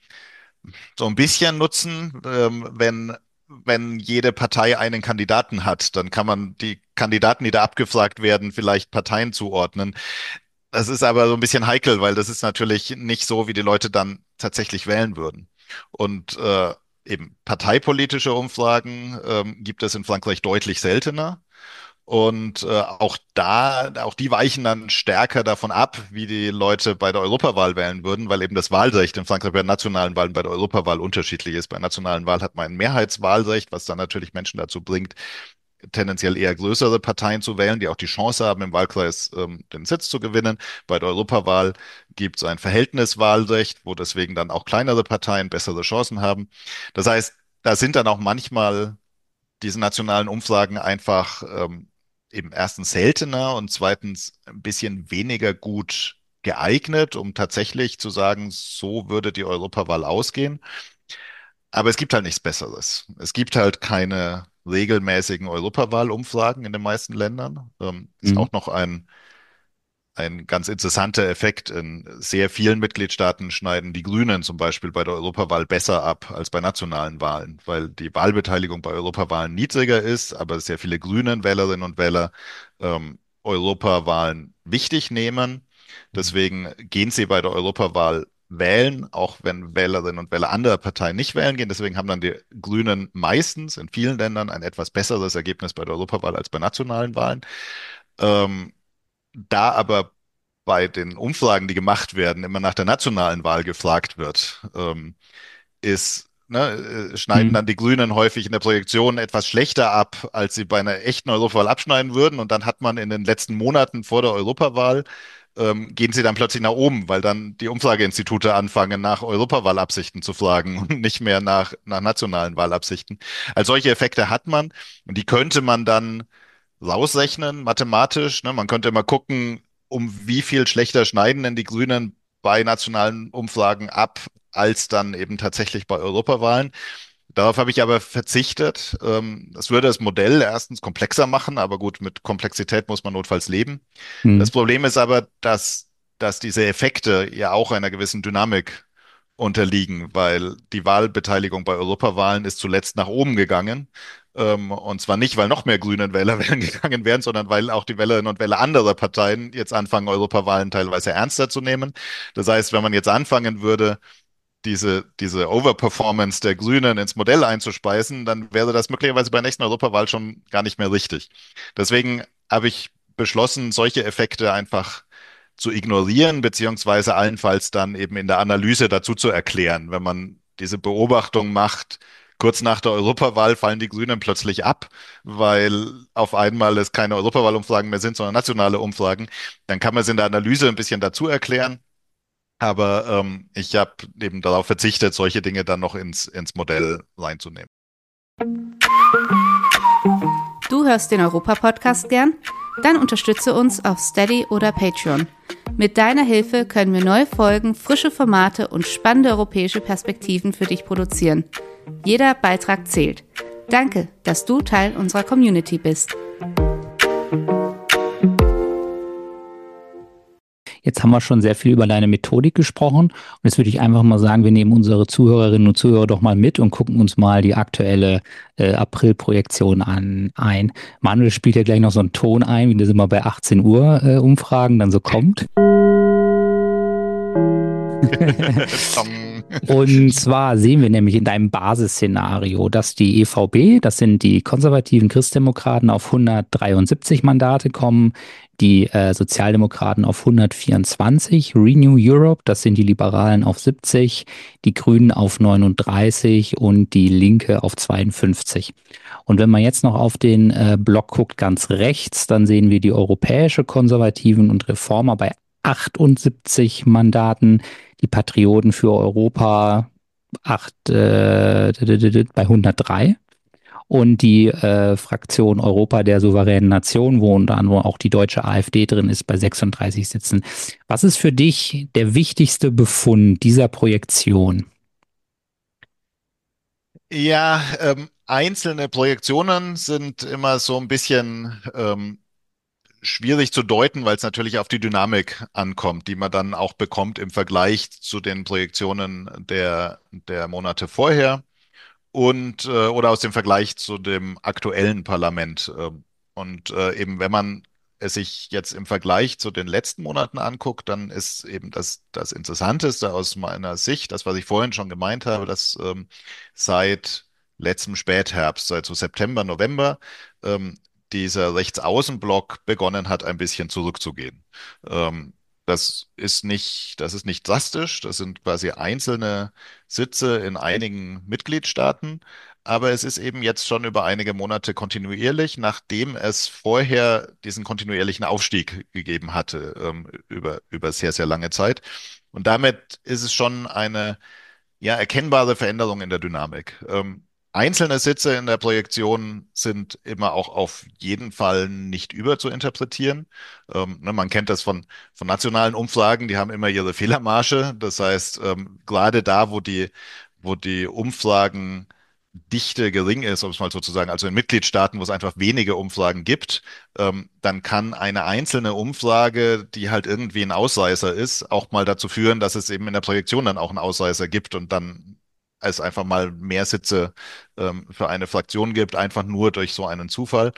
so ein bisschen nutzen, ähm, wenn wenn jede Partei einen Kandidaten hat, dann kann man die Kandidaten, die da abgefragt werden, vielleicht Parteien zuordnen. Das ist aber so ein bisschen heikel, weil das ist natürlich nicht so, wie die Leute dann tatsächlich wählen würden. Und äh, eben parteipolitische Umfragen ähm, gibt es in Frankreich deutlich seltener. Und äh, auch da, auch die weichen dann stärker davon ab, wie die Leute bei der Europawahl wählen würden, weil eben das Wahlrecht in Frankreich bei nationalen Wahlen, bei der Europawahl unterschiedlich ist. Bei nationalen Wahlen hat man ein Mehrheitswahlrecht, was dann natürlich Menschen dazu bringt, tendenziell eher größere Parteien zu wählen, die auch die Chance haben, im Wahlkreis ähm, den Sitz zu gewinnen. Bei der Europawahl gibt es ein Verhältniswahlrecht, wo deswegen dann auch kleinere Parteien bessere Chancen haben. Das heißt, da sind dann auch manchmal diese nationalen Umfragen einfach ähm, eben erstens seltener und zweitens ein bisschen weniger gut geeignet, um tatsächlich zu sagen, so würde die Europawahl ausgehen. Aber es gibt halt nichts Besseres. Es gibt halt keine regelmäßigen Europawahlumfragen in den meisten Ländern. Ähm, ist Mhm. auch noch ein, ein ganz interessanter Effekt. In sehr vielen Mitgliedstaaten schneiden die Grünen zum Beispiel bei der Europawahl besser ab als bei nationalen Wahlen, weil die Wahlbeteiligung bei Europawahlen niedriger ist, aber sehr viele Grünen Wählerinnen und Wähler ähm, Europawahlen wichtig nehmen. Deswegen gehen sie bei der Europawahl wählen, auch wenn Wählerinnen und Wähler anderer Parteien nicht wählen gehen. Deswegen haben dann die Grünen meistens in vielen Ländern ein etwas besseres Ergebnis bei der Europawahl als bei nationalen Wahlen. Ähm, Da aber bei den Umfragen, die gemacht werden, immer nach der nationalen Wahl gefragt wird, ähm, ist, ne, äh, schneiden Mhm. dann die Grünen häufig in der Projektion etwas schlechter ab, als sie bei einer echten Europawahl abschneiden würden. Und dann hat man in den letzten Monaten vor der Europawahl, ähm, gehen sie dann plötzlich nach oben, weil dann die Umfrageinstitute anfangen, nach Europawahlabsichten zu fragen und nicht mehr nach, nach nationalen Wahlabsichten. Also solche Effekte hat man und die könnte man dann rausrechnen, mathematisch. Ne? Man könnte immer gucken, um wie viel schlechter schneiden denn die Grünen bei nationalen Umfragen ab, als dann eben tatsächlich bei Europawahlen. Darauf habe ich aber verzichtet. Ähm, Das würde das Modell erstens komplexer machen, aber gut, mit Komplexität muss man notfalls leben. Das Mhm. Problem ist aber, dass, dass diese Effekte ja auch einer gewissen Dynamik unterliegen, weil die Wahlbeteiligung bei Europawahlen ist zuletzt nach oben gegangen. Ähm, und zwar nicht, weil noch mehr grüne Wähler wählen gegangen wären, sondern weil auch die Wählerinnen und Wähler anderer Parteien jetzt anfangen, Europawahlen teilweise ernster zu nehmen. Das heißt, wenn man jetzt anfangen würde, diese, diese Overperformance der Grünen ins Modell einzuspeisen, dann wäre das möglicherweise bei der nächsten Europawahl schon gar nicht mehr richtig. Deswegen habe ich beschlossen, solche Effekte einfach zu ignorieren, beziehungsweise allenfalls dann eben in der Analyse dazu zu erklären. Wenn man diese Beobachtung macht, kurz nach der Europawahl fallen die Grünen plötzlich ab, weil auf einmal es keine Europawahlumfragen mehr sind, sondern nationale Umfragen, dann kann man es in der Analyse ein bisschen dazu erklären. Aber ähm, ich habe eben darauf verzichtet, solche Dinge dann noch ins, ins Modell reinzunehmen. Du hörst den Europa-Podcast gern? Dann unterstütze uns auf Steady oder Patreon. Mit deiner Hilfe können wir neue Folgen, frische Formate und spannende europäische Perspektiven für dich produzieren. Jeder Beitrag zählt. Danke, dass du Teil unserer Community bist. Jetzt haben wir schon sehr viel über deine Methodik gesprochen. Und jetzt würde ich einfach mal sagen, wir nehmen unsere Zuhörerinnen und Zuhörer doch mal mit und gucken uns mal die aktuelle äh, April-Projektion an ein. Manuel spielt ja gleich noch so einen Ton ein, wie das immer bei achtzehn Uhr äh, Umfragen dann so kommt. Tong. Und zwar sehen wir nämlich in deinem Basisszenario, dass die E V B, das sind die konservativen Christdemokraten, auf hundertdreiundsiebzig Mandate kommen, die äh, Sozialdemokraten auf hundertvierundzwanzig, Renew Europe, das sind die Liberalen auf siebzig, die Grünen auf neununddreißig und die Linke auf zweiundfünfzig. Und wenn man jetzt noch auf den äh, Block guckt, ganz rechts, dann sehen wir die europäische Konservativen und Reformer bei achtundsiebzig Mandaten, die Patrioten für Europa acht, äh, bei hundertdrei und die äh, Fraktion Europa der souveränen Nation, wo unter anderem auch die deutsche AfD drin ist, bei sechsunddreißig Sitzen. Was ist für dich der wichtigste Befund dieser Projektion? Ja, ähm, einzelne Projektionen sind immer so ein bisschen ähm, schwierig zu deuten, weil es natürlich auf die Dynamik ankommt, die man dann auch bekommt im Vergleich zu den Projektionen der, der Monate vorher und äh, oder aus dem Vergleich zu dem aktuellen Parlament. Ähm, und äh, eben, wenn man es sich jetzt im Vergleich zu den letzten Monaten anguckt, dann ist eben das, das Interessanteste aus meiner Sicht, das, was ich vorhin schon gemeint habe, dass ähm, seit letztem Spätherbst, seit so September, November, ähm, dieser Rechtsaußenblock begonnen hat, ein bisschen zurückzugehen. Ähm, das ist nicht, das ist nicht drastisch, das sind quasi einzelne Sitze in einigen Mitgliedstaaten, aber es ist eben jetzt schon über einige Monate kontinuierlich, nachdem es vorher diesen kontinuierlichen Aufstieg gegeben hatte, ähm, über, über sehr, sehr lange Zeit. Und damit ist es schon eine ja, erkennbare Veränderung in der Dynamik. Ähm, einzelne Sitze in der Projektion sind immer auch auf jeden Fall nicht überzuinterpretieren. Ähm, ne, man kennt das von, von nationalen Umfragen, die haben immer ihre Fehlermarge. Das heißt, ähm, gerade da, wo die, wo die Umfragen Dichte gering ist, um es mal so zu sagen, also in Mitgliedstaaten, wo es einfach wenige Umfragen gibt, ähm, dann kann eine einzelne Umfrage, die halt irgendwie ein Ausreißer ist, auch mal dazu führen, dass es eben in der Projektion dann auch einen Ausreißer gibt und dann es einfach mal mehr Sitze ähm, für eine Fraktion gibt, einfach nur durch so einen Zufall.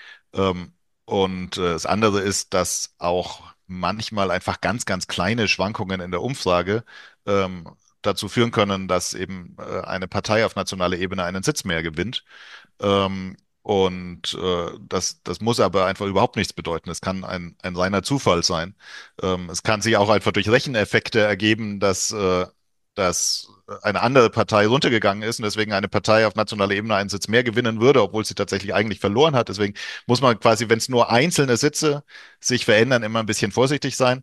Ähm, und äh, das andere ist, dass auch manchmal einfach ganz, ganz kleine Schwankungen in der Umfrage ähm, dazu führen können, dass eben äh, eine Partei auf nationaler Ebene einen Sitz mehr gewinnt. Ähm, und äh, das, das muss aber einfach überhaupt nichts bedeuten. Es kann ein, ein reiner Zufall sein. Ähm, es kann sich auch einfach durch Recheneffekte ergeben, dass, äh, dass eine andere Partei runtergegangen ist und deswegen eine Partei auf nationaler Ebene einen Sitz mehr gewinnen würde, obwohl sie tatsächlich eigentlich verloren hat. Deswegen muss man quasi, wenn es nur einzelne Sitze sich verändern, immer ein bisschen vorsichtig sein.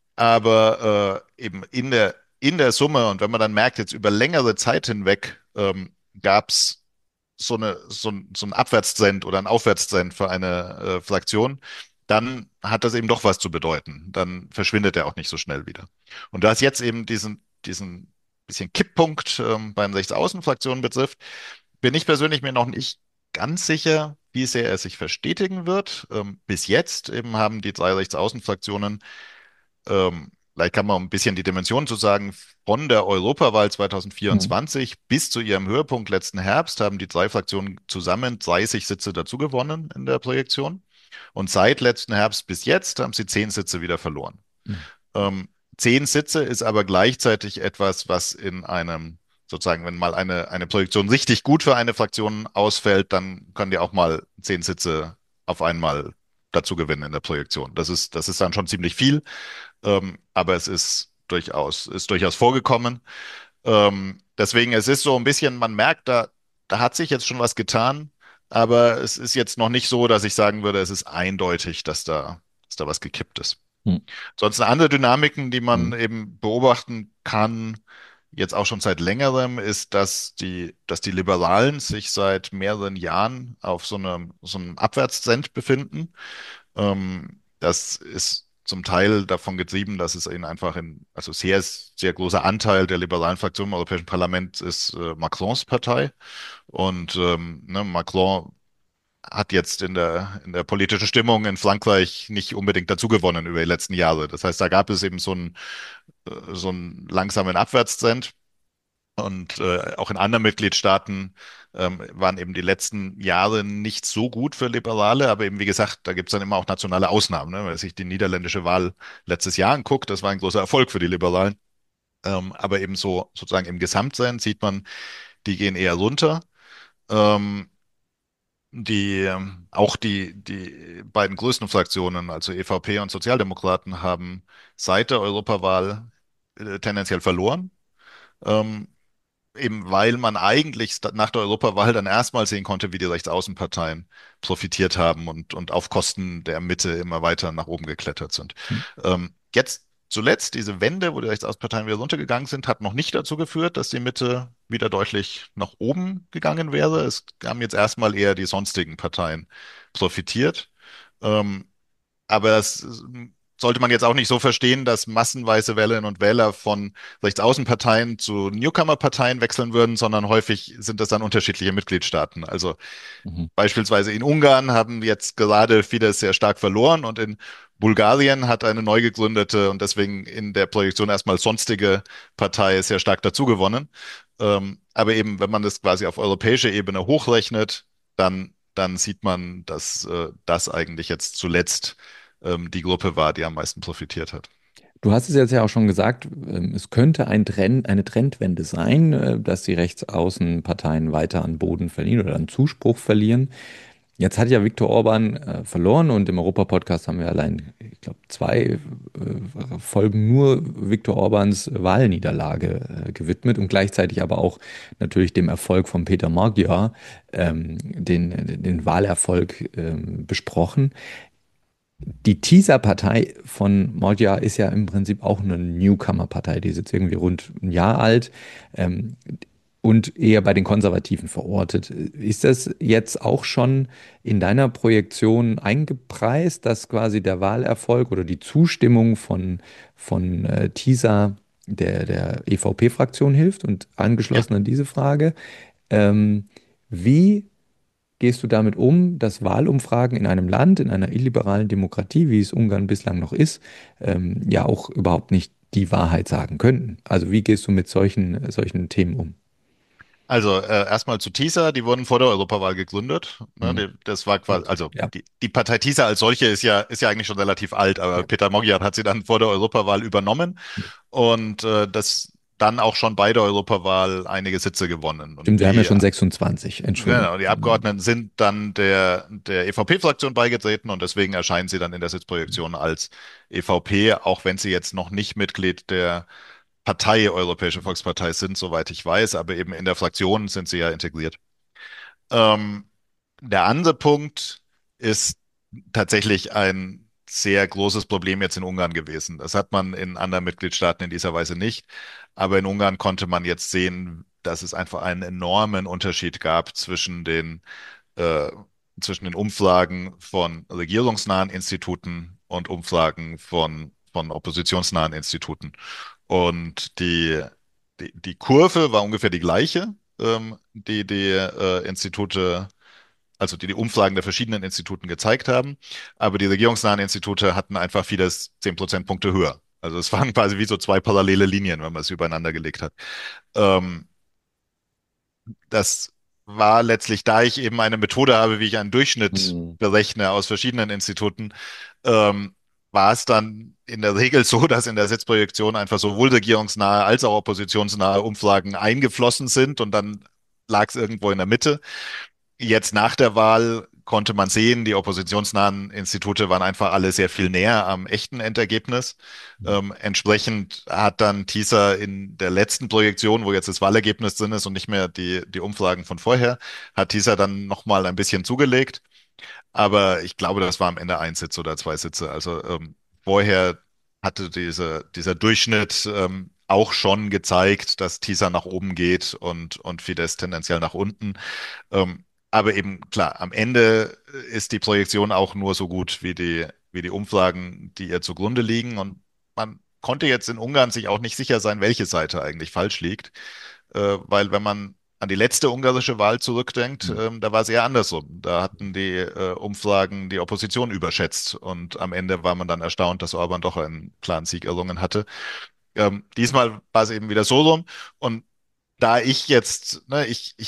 Aber äh, eben in der, in der Summe und wenn man dann merkt, jetzt über längere Zeit hinweg ähm, gab es so eine, so ein, so ein Abwärtstrend oder ein Aufwärtstrend für eine äh, Fraktion, dann hat das eben doch was zu bedeuten. Dann verschwindet er auch nicht so schnell wieder. Und da es jetzt eben diesen, diesen bisschen Kipppunkt ähm, beim Rechtsaußenfraktionen betrifft, bin ich persönlich mir noch nicht ganz sicher, wie sehr er sich verstetigen wird. Ähm, bis jetzt eben haben die drei Rechtsaußenfraktionen ähm, vielleicht kann man um ein bisschen die Dimension zu sagen, von der Europawahl Hm. zwanzig vierundzwanzig bis zu ihrem Höhepunkt letzten Herbst haben die drei Fraktionen zusammen dreißig Sitze dazu gewonnen in der Projektion. Und seit letzten Herbst bis jetzt haben sie zehn Sitze wieder verloren. Hm. Ähm, zehn Sitze ist aber gleichzeitig etwas, was in einem, sozusagen, wenn mal eine, eine Projektion richtig gut für eine Fraktion ausfällt, dann können die auch mal zehn Sitze auf einmal dazu gewinnen in der Projektion. Das ist, das ist dann schon ziemlich viel. Ähm, aber es ist durchaus, ist durchaus vorgekommen. Ähm, deswegen, es ist so ein bisschen, man merkt, da, da hat sich jetzt schon was getan, aber es ist jetzt noch nicht so, dass ich sagen würde, es ist eindeutig, dass da, dass da was gekippt ist. Hm. Sonst andere Dynamiken, die Hm. man eben beobachten kann, jetzt auch schon seit längerem, ist, dass die, dass die Liberalen sich seit mehreren Jahren auf so einem, so einem Abwärtstrend befinden. Ähm, das ist zum Teil davon getrieben, dass es ihnen einfach in, also sehr, sehr großer Anteil der liberalen Fraktion im Europäischen Parlament ist äh, Macrons Partei. Und ähm, ne, Macron hat jetzt in der, in der politischen Stimmung in Frankreich nicht unbedingt dazu gewonnen über die letzten Jahre. Das heißt, da gab es eben so einen, äh, so einen langsamen Abwärtstrend. Und äh, auch in anderen Mitgliedstaaten ähm, waren eben die letzten Jahre nicht so gut für Liberale, aber eben wie gesagt, da gibt es dann immer auch nationale Ausnahmen. Ne? Wenn man sich die niederländische Wahl letztes Jahr anguckt, das war ein großer Erfolg für die Liberalen. Ähm, aber eben so sozusagen im Gesamtsein sieht man, die gehen eher runter. Ähm, die, ähm, auch die, die beiden größten Fraktionen, also E V P und Sozialdemokraten, haben seit der Europawahl äh, tendenziell verloren. Ähm, Eben weil man eigentlich sta- nach der Europawahl dann erstmal sehen konnte, wie die Rechtsaußenparteien profitiert haben und, und auf Kosten der Mitte immer weiter nach oben geklettert sind. Ähm, jetzt zuletzt, diese Wende, wo die Rechtsaußenparteien wieder runtergegangen sind, hat noch nicht dazu geführt, dass die Mitte wieder deutlich nach oben gegangen wäre. Es haben jetzt erstmal eher die sonstigen Parteien profitiert. Ähm, aber das sollte man jetzt auch nicht so verstehen, dass massenweise Wählerinnen und Wähler von Rechtsaußenparteien zu Newcomer-Parteien wechseln würden, sondern häufig sind das dann unterschiedliche Mitgliedstaaten. Also Mhm. beispielsweise in Ungarn haben jetzt gerade Fidesz sehr stark verloren und in Bulgarien hat eine neu gegründete und deswegen in der Projektion erstmal sonstige Partei sehr stark dazu gewonnen. Ähm, aber eben, wenn man das quasi auf europäischer Ebene hochrechnet, dann, dann sieht man, dass äh, das eigentlich jetzt zuletzt ähm, die Gruppe war, die am meisten profitiert hat. Du hast es jetzt ja auch schon gesagt, ähm, es könnte ein Trend, eine Trendwende sein, äh, dass die Rechtsaußenparteien weiter an Boden verlieren oder an Zuspruch verlieren. Jetzt hat ja Viktor Orban äh, verloren und im Europa-Podcast haben wir allein, ich glaube, zwei äh, Folgen nur Viktor Orbans Wahlniederlage äh, gewidmet und gleichzeitig aber auch natürlich dem Erfolg von Peter Magyar, ähm, den, den Wahlerfolg ähm, besprochen. Die Teaser-Partei von Magyar ist ja im Prinzip auch eine Newcomer-Partei. Die ist jetzt irgendwie rund ein Jahr alt. Ähm, und eher bei den Konservativen verortet. Ist das jetzt auch schon in deiner Projektion eingepreist, dass quasi der Wahlerfolg oder die Zustimmung von, von äh, TISA der, der E V P-Fraktion hilft? Und Ja. angeschlossen an diese Frage, ähm, wie gehst du damit um, dass Wahlumfragen in einem Land, in einer illiberalen Demokratie, wie es Ungarn bislang noch ist, ähm, ja auch überhaupt nicht die Wahrheit sagen könnten? Also wie gehst du mit solchen, solchen Themen um? Also äh, erstmal zu TISA, die wurden vor der Europawahl gegründet. Ne, Mhm. die, das war quasi, also Ja, die, die Partei TISA als solche ist ja, ist ja eigentlich schon relativ alt, aber ja. Peter Magyar hat sie dann vor der Europawahl übernommen und äh, das dann auch schon bei der Europawahl einige Sitze gewonnen. Und Stimmt, wir haben ja die, schon sechsundzwanzig, Entschuldigung. genau, die Abgeordneten sind dann der, der E V P-Fraktion beigetreten und deswegen erscheinen sie dann in der Sitzprojektion als E V P, auch wenn sie jetzt noch nicht Mitglied der Partei Europäische Volkspartei sind, soweit ich weiß, aber eben in der Fraktion sind sie ja integriert. Ähm, Der andere Punkt ist tatsächlich ein sehr großes Problem jetzt in Ungarn gewesen. Das hat man in anderen Mitgliedstaaten in dieser Weise nicht. Aber in Ungarn konnte man jetzt sehen, dass es einfach einen enormen Unterschied gab zwischen den, äh, zwischen den Umfragen von regierungsnahen Instituten und Umfragen von, von oppositionsnahen Instituten. Und die, die, die Kurve war ungefähr die gleiche, ähm, die die äh, Institute, also die die Umfragen der verschiedenen Instituten gezeigt haben. Aber die regierungsnahen Institute hatten einfach vieles zehn Prozentpunkte höher. Also es waren quasi wie so zwei parallele Linien, wenn man es übereinander gelegt hat. Ähm, Das war letztlich, da ich eben eine Methode habe, wie ich einen Durchschnitt Mhm. berechne aus verschiedenen Instituten, ähm, war es dann in der Regel so, dass in der Sitzprojektion einfach sowohl regierungsnahe als auch oppositionsnahe Umfragen eingeflossen sind und dann lag es irgendwo in der Mitte. Jetzt nach der Wahl konnte man sehen, die oppositionsnahen Institute waren einfach alle sehr viel näher am echten Endergebnis. Ähm, entsprechend hat dann TISA in der letzten Projektion, wo jetzt das Wahlergebnis drin ist und nicht mehr die, die Umfragen von vorher, hat TISA dann nochmal ein bisschen zugelegt. Aber ich glaube, das war am Ende ein Sitz oder zwei Sitze. Also ähm, vorher hatte diese, dieser Durchschnitt ähm, auch schon gezeigt, dass TISA nach oben geht und, und Fidesz tendenziell nach unten. Ähm, aber eben klar, am Ende ist die Projektion auch nur so gut wie die, wie die Umfragen, die ihr zugrunde liegen. Und man konnte jetzt in Ungarn sich auch nicht sicher sein, welche Seite eigentlich falsch liegt. Äh, weil wenn man an die letzte ungarische Wahl zurückdenkt, ähm, da war es eher andersrum. Da hatten die äh, Umfragen die Opposition überschätzt und am Ende war man dann erstaunt, dass Orban doch einen klaren Sieg errungen hatte. Ähm, diesmal war es eben wieder so rum und da ich jetzt, ne, ich, ich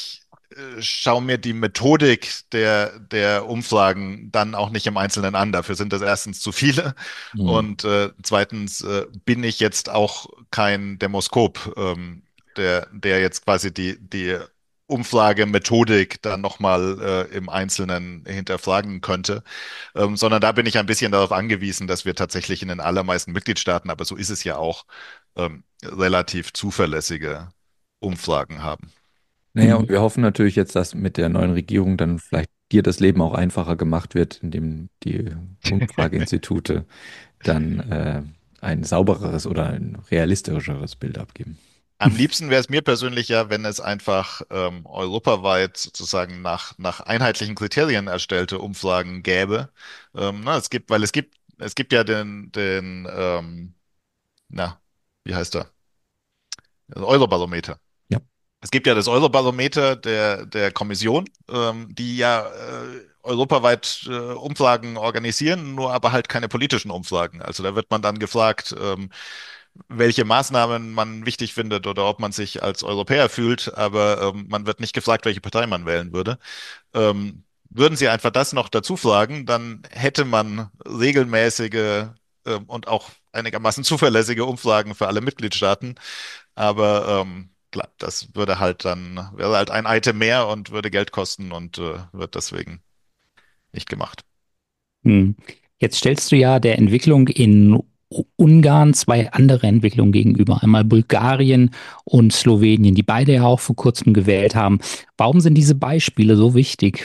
äh, schaue mir die Methodik der, der Umfragen dann auch nicht im Einzelnen an. Dafür sind das erstens zu viele Hm. und äh, zweitens äh, bin ich jetzt auch kein Demoskop, ähm, der, der jetzt quasi die, die Umfragemethodik dann nochmal äh, im Einzelnen hinterfragen könnte, ähm, sondern da bin ich ein bisschen darauf angewiesen, dass wir tatsächlich in den allermeisten Mitgliedstaaten, aber so ist es ja auch, ähm, relativ zuverlässige Umfragen haben. Naja, und wir hoffen natürlich jetzt, dass mit der neuen Regierung dann vielleicht dir das Leben auch einfacher gemacht wird, indem die Umfrageinstitute dann äh, ein saubereres oder ein realistischeres Bild abgeben. Am liebsten wäre es mir persönlich ja, wenn es einfach ähm, europaweit sozusagen nach, nach einheitlichen Kriterien erstellte Umfragen gäbe. Ähm, na, es gibt, weil es gibt, es gibt ja den, den, ähm, na, wie heißt er? Das Eurobarometer. Ja. Es gibt ja das Eurobarometer der, der Kommission, ähm, die ja äh, europaweit äh, Umfragen organisieren, nur aber halt keine politischen Umfragen. Also da wird man dann gefragt, ähm, welche Maßnahmen man wichtig findet oder ob man sich als Europäer fühlt, aber ähm, man wird nicht gefragt, welche Partei man wählen würde. Ähm, würden Sie einfach das noch dazu fragen, dann hätte man regelmäßige ähm, und auch einigermaßen zuverlässige Umfragen für alle Mitgliedstaaten. Aber ähm, klar, das würde halt dann, wäre halt ein Item mehr und würde Geld kosten und äh, wird deswegen nicht gemacht. Hm. Jetzt stellst du ja der Entwicklung in U- Ungarn zwei andere Entwicklungen gegenüber. Einmal Bulgarien und Slowenien, die beide ja auch vor kurzem gewählt haben. Warum sind diese Beispiele so wichtig?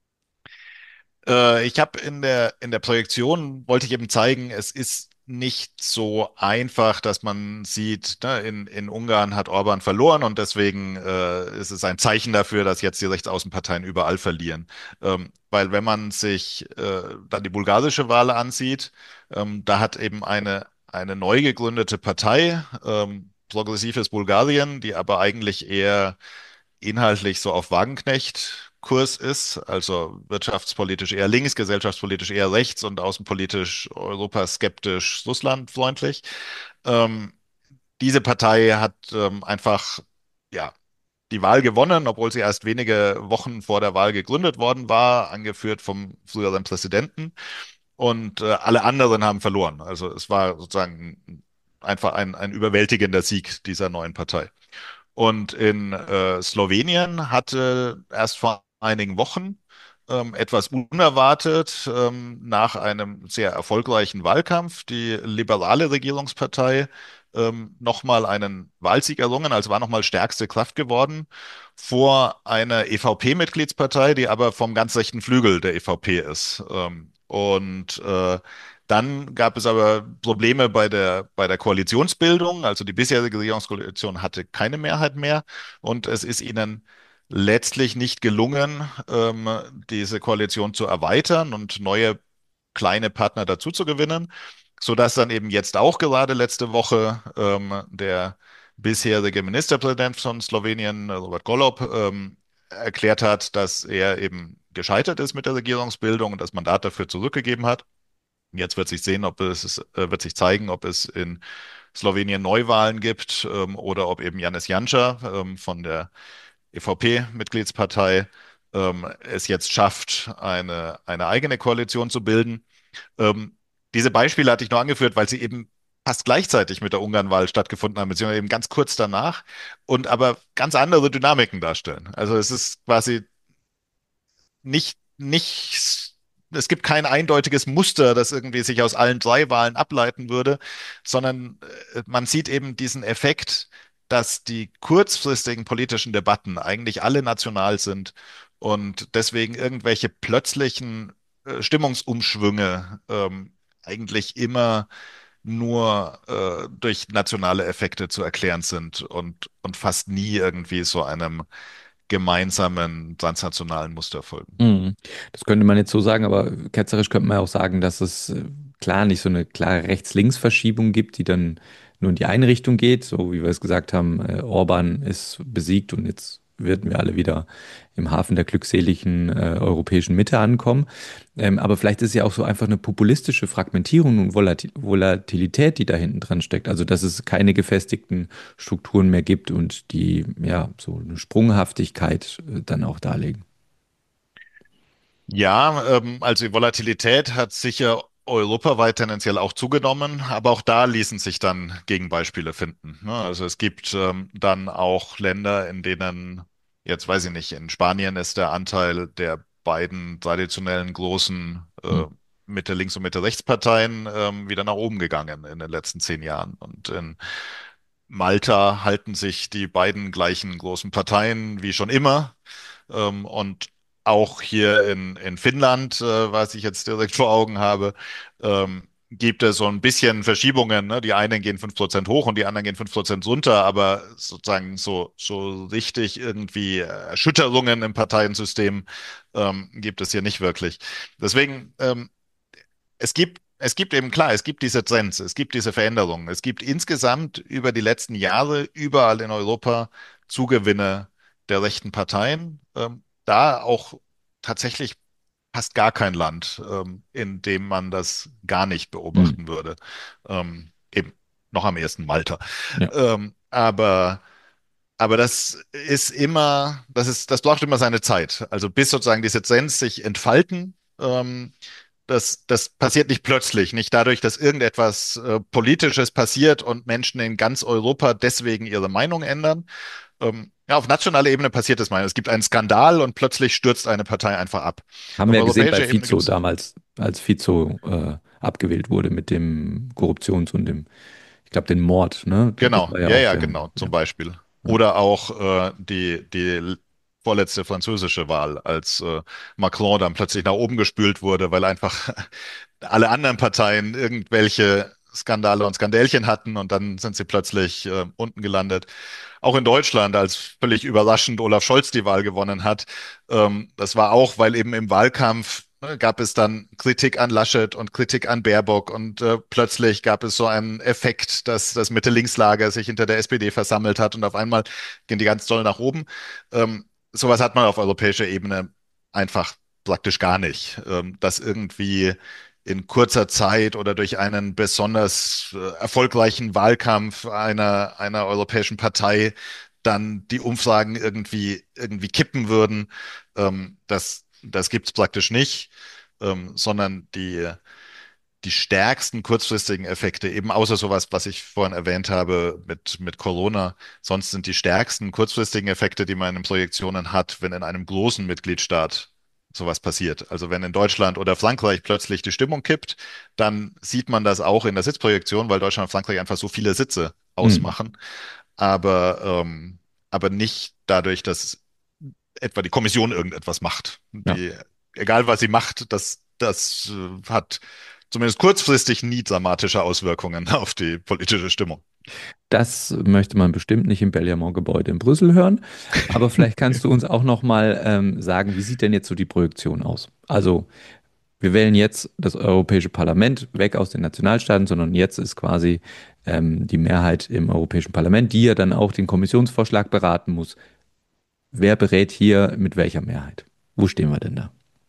Äh, ich habe in der, in der Projektion, wollte ich eben zeigen, es ist nicht so einfach, dass man sieht, ne, in, in Ungarn hat Orban verloren und deswegen äh, ist es ein Zeichen dafür, dass jetzt die Rechtsaußenparteien überall verlieren. Ähm, weil wenn man sich äh, dann die bulgarische Wahl ansieht, ähm, da hat eben eine, eine neu gegründete Partei, ähm, Progressives Bulgarien, die aber eigentlich eher inhaltlich so auf Wagenknecht-Kurs ist, also wirtschaftspolitisch eher links, gesellschaftspolitisch eher rechts und außenpolitisch europaskeptisch, russlandfreundlich. Ähm, diese Partei hat ähm, einfach, ja, die Wahl gewonnen, obwohl sie erst wenige Wochen vor der Wahl gegründet worden war, angeführt vom früheren Präsidenten. Und äh, alle anderen haben verloren. Also es war sozusagen einfach ein, ein überwältigender Sieg dieser neuen Partei. Und in äh, Slowenien hatte erst vor einigen Wochen ähm, etwas unerwartet ähm, nach einem sehr erfolgreichen Wahlkampf die liberale Regierungspartei ähm, nochmal einen Wahlsieg errungen, also war nochmal stärkste Kraft geworden vor einer E V P-Mitgliedspartei, die aber vom ganz rechten Flügel der E V P ist. Ähm, und äh, dann gab es aber Probleme bei der, bei der Koalitionsbildung. Also die bisherige Regierungskoalition hatte keine Mehrheit mehr und es ist ihnen letztlich nicht gelungen, ähm, diese Koalition zu erweitern und neue kleine Partner dazu zu gewinnen, sodass dann eben jetzt auch gerade letzte Woche ähm, der bisherige Ministerpräsident von Slowenien, Robert Golob, ähm, erklärt hat, dass er eben gescheitert ist mit der Regierungsbildung und das Mandat dafür zurückgegeben hat. Jetzt wird sich sehen, ob es, äh, wird sich zeigen, ob es in Slowenien Neuwahlen gibt, ähm, oder ob eben Janez Janša, ähm, von der E V P-Mitgliedspartei, ähm, es jetzt schafft, eine, eine eigene Koalition zu bilden. Ähm, diese Beispiele hatte ich nur angeführt, weil sie eben fast gleichzeitig mit der Ungarnwahl stattgefunden haben, beziehungsweise eben ganz kurz danach und aber ganz andere Dynamiken darstellen. Also es ist quasi nicht, nicht, es gibt kein eindeutiges Muster, das irgendwie sich aus allen drei Wahlen ableiten würde, sondern äh, man sieht eben diesen Effekt, dass die kurzfristigen politischen Debatten eigentlich alle national sind und deswegen irgendwelche plötzlichen äh, Stimmungsumschwünge ähm, eigentlich immer nur äh, durch nationale Effekte zu erklären sind und, und fast nie irgendwie so einem gemeinsamen transnationalen Muster folgen. Mhm. Das könnte man jetzt so sagen, aber ketzerisch könnte man auch sagen, dass es äh, klar nicht so eine klare Rechts-Links-Verschiebung gibt, die dann nur in die eine Richtung geht, so wie wir es gesagt haben, äh, Orban ist besiegt und jetzt würden wir alle wieder im Hafen der glückseligen äh, europäischen Mitte ankommen. Ähm, aber vielleicht ist es ja auch so einfach eine populistische Fragmentierung und Volati- Volatilität, die da hinten dran steckt. Also dass es keine gefestigten Strukturen mehr gibt und die ja so eine Sprunghaftigkeit äh, dann auch darlegen. Ja, ähm, also die Volatilität hat sicher europaweit tendenziell auch zugenommen, aber auch da ließen sich dann Gegenbeispiele finden. Ne? Also es gibt ähm, dann auch Länder, in denen, jetzt weiß ich nicht, in Spanien ist der Anteil der beiden traditionellen großen Hm. äh, Mitte-Links- und Mitte-Rechts-Parteien ähm, wieder nach oben gegangen in den letzten zehn Jahren. Und in Malta halten sich die beiden gleichen großen Parteien wie schon immer. Ähm, und auch hier in, in Finnland, äh, was ich jetzt direkt vor Augen habe, ähm, gibt es so ein bisschen Verschiebungen. Ne? Die einen gehen fünf Prozent hoch und die anderen gehen fünf Prozent runter, aber sozusagen so, so richtig irgendwie Erschütterungen im Parteiensystem ähm, gibt es hier nicht wirklich. Deswegen, ähm, es gibt, es gibt eben klar, es gibt diese Trends, es gibt diese Veränderungen. Es gibt insgesamt über die letzten Jahre überall in Europa Zugewinne der rechten Parteien. Ähm, da auch tatsächlich fast gar kein Land, ähm, in dem man das gar nicht Hm. beobachten würde. Ähm, eben noch am ersten Malta. Ja. Ähm, aber aber das ist immer, das ist, das braucht immer seine Zeit. Also bis sozusagen diese Trends sich entfalten, ähm, das, das passiert nicht plötzlich, nicht dadurch, dass irgendetwas äh, Politisches passiert und Menschen in ganz Europa deswegen ihre Meinung ändern. Ähm, ja, auf nationaler Ebene passiert das mal. Es gibt einen Skandal und plötzlich stürzt eine Partei einfach ab. Haben Auf wir ja gesehen bei europäischer Ebene Fico gibt es, damals, als Fico äh, abgewählt wurde mit dem Korruptions- und dem, ich glaube, den Mord, ne? Das genau, war ja ja, auch ja, sehr, genau, ja. zum Beispiel. Ja. Oder auch äh, die, die vorletzte französische Wahl, als äh, Macron dann plötzlich nach oben gespült wurde, weil einfach alle anderen Parteien irgendwelche Skandale und Skandälchen hatten und dann sind sie plötzlich äh, unten gelandet. Auch in Deutschland, als völlig überraschend Olaf Scholz die Wahl gewonnen hat. Ähm, das war auch, weil eben im Wahlkampf ne, gab es dann Kritik an Laschet und Kritik an Baerbock und äh, plötzlich gab es so einen Effekt, dass das Mitte-Links-Lager sich hinter der S P D versammelt hat und auf einmal gehen die ganz doll nach oben. Ähm, sowas hat man auf europäischer Ebene einfach praktisch gar nicht, ähm, dass irgendwie in kurzer Zeit oder durch einen besonders äh, erfolgreichen Wahlkampf einer, einer europäischen Partei dann die Umfragen irgendwie, irgendwie kippen würden. Ähm, das, das gibt's praktisch nicht, ähm, sondern die, die stärksten kurzfristigen Effekte, eben außer sowas, was ich vorhin erwähnt habe mit, mit Corona, sonst sind die stärksten kurzfristigen Effekte, die man in Projektionen hat, wenn in einem großen Mitgliedstaat sowas passiert. Also wenn in Deutschland oder Frankreich plötzlich die Stimmung kippt, dann sieht man das auch in der Sitzprojektion, weil Deutschland und Frankreich einfach so viele Sitze Hm. ausmachen, aber, ähm, aber nicht dadurch, dass etwa die Kommission irgendetwas macht. Ja. Die, egal was sie macht, das, das äh, hat zumindest kurzfristig nie dramatische Auswirkungen auf die politische Stimmung. Das möchte man bestimmt nicht im Berlaymont-Gebäude in Brüssel hören. Aber vielleicht kannst du uns auch noch mal ähm, sagen, wie sieht denn jetzt so die Projektion aus? Also wir wählen jetzt das Europäische Parlament weg aus den Nationalstaaten, sondern jetzt ist quasi ähm, die Mehrheit im Europäischen Parlament, die ja dann auch den Kommissionsvorschlag beraten muss. Wer berät hier mit welcher Mehrheit? Wo stehen wir denn da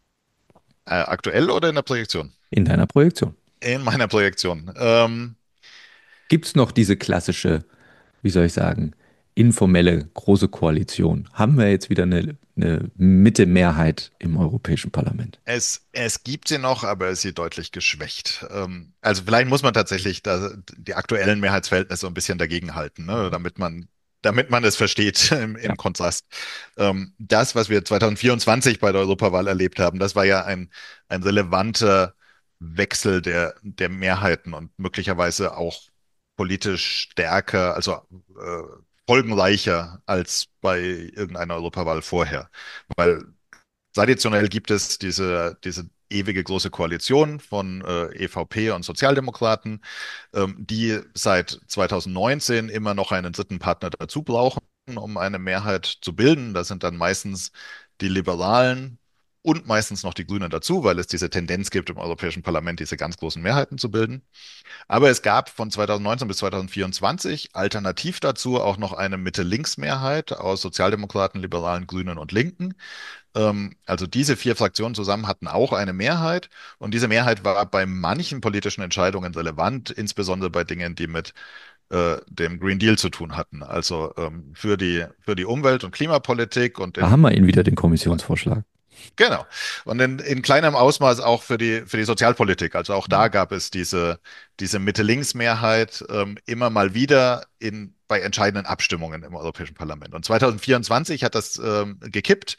Äh, aktuell oder in der Projektion? in deiner Projektion? In meiner Projektion. Ähm, Gibt es noch diese klassische, wie soll ich sagen, informelle große Koalition? Haben wir jetzt wieder eine, eine Mitte-Mehrheit im Europäischen Parlament? es, es gibt sie noch, aber ist sie deutlich geschwächt. Ähm, also vielleicht muss man tatsächlich da, die aktuellen Mehrheitsverhältnisse so ein bisschen dagegenhalten, ne, damit man, damit man es versteht im, Ja. im Kontrast. Ähm, das, was wir zwanzig vierundzwanzig bei der Europawahl erlebt haben, das war ja ein, ein relevanter Wechsel der, der Mehrheiten und möglicherweise auch politisch stärker, also äh, folgenreicher als bei irgendeiner Europawahl vorher. Weil traditionell gibt es diese, diese ewige große Koalition von äh, E V P und Sozialdemokraten, ähm, die seit zwanzig neunzehn immer noch einen dritten Partner dazu brauchen, um eine Mehrheit zu bilden. Das sind dann meistens die Liberalen und meistens noch die Grünen dazu, weil es diese Tendenz gibt, im Europäischen Parlament diese ganz großen Mehrheiten zu bilden. Aber es gab von zweitausendneunzehn bis zweitausendvierundzwanzig alternativ dazu auch noch eine Mitte-Links-Mehrheit aus Sozialdemokraten, Liberalen, Grünen und Linken. Ähm, also diese vier Fraktionen zusammen hatten auch eine Mehrheit. Und diese Mehrheit war bei manchen politischen Entscheidungen relevant, insbesondere bei Dingen, die mit äh, dem Green Deal zu tun hatten. Also ähm, für die, für die Umwelt- und Klimapolitik und Da haben den wir ihn wieder, den Kommissionsvorschlag. Genau. Und in, in kleinem Ausmaß auch für die, für die Sozialpolitik. Also auch da gab es diese, diese Mitte-Links-Mehrheit ähm, immer mal wieder in, bei entscheidenden Abstimmungen im Europäischen Parlament. Und zweitausendvierundzwanzig hat das ähm, gekippt.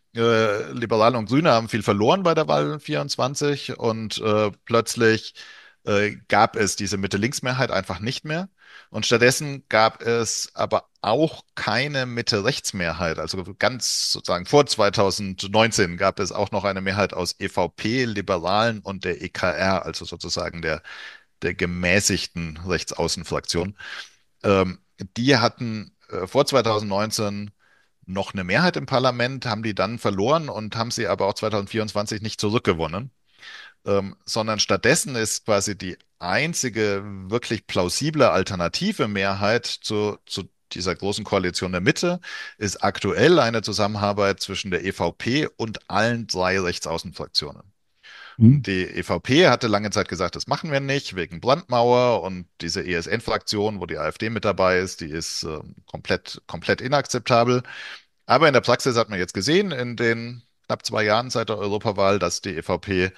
Äh, Liberale und Grüne haben viel verloren bei der Wahl vierundzwanzig und äh, plötzlich äh, gab es diese Mitte-Links-Mehrheit einfach nicht mehr. Und stattdessen gab es aber auch keine Mitte-Rechts-Mehrheit. Also ganz sozusagen vor zweitausendneunzehn gab es auch noch eine Mehrheit aus E V P, Liberalen und der E K R, also sozusagen der, der gemäßigten Rechtsaußenfraktion. Ähm, Die hatten äh, vor zweitausendneunzehn noch eine Mehrheit im Parlament, haben die dann verloren und haben sie aber auch zweitausendvierundzwanzig nicht zurückgewonnen, ähm, sondern stattdessen ist quasi die einzige wirklich plausible alternative Mehrheit zu, zu dieser großen Koalition der Mitte ist aktuell eine Zusammenarbeit zwischen der E V P und allen drei Rechtsaußenfraktionen. Hm? Und die E V P hatte lange Zeit gesagt, das machen wir nicht, wegen Brandmauer und diese E S N-Fraktion, wo die AfD mit dabei ist, die ist äh, komplett, komplett inakzeptabel. Aber in der Praxis hat man jetzt gesehen, in den knapp zwei Jahren seit der Europawahl, dass die E V P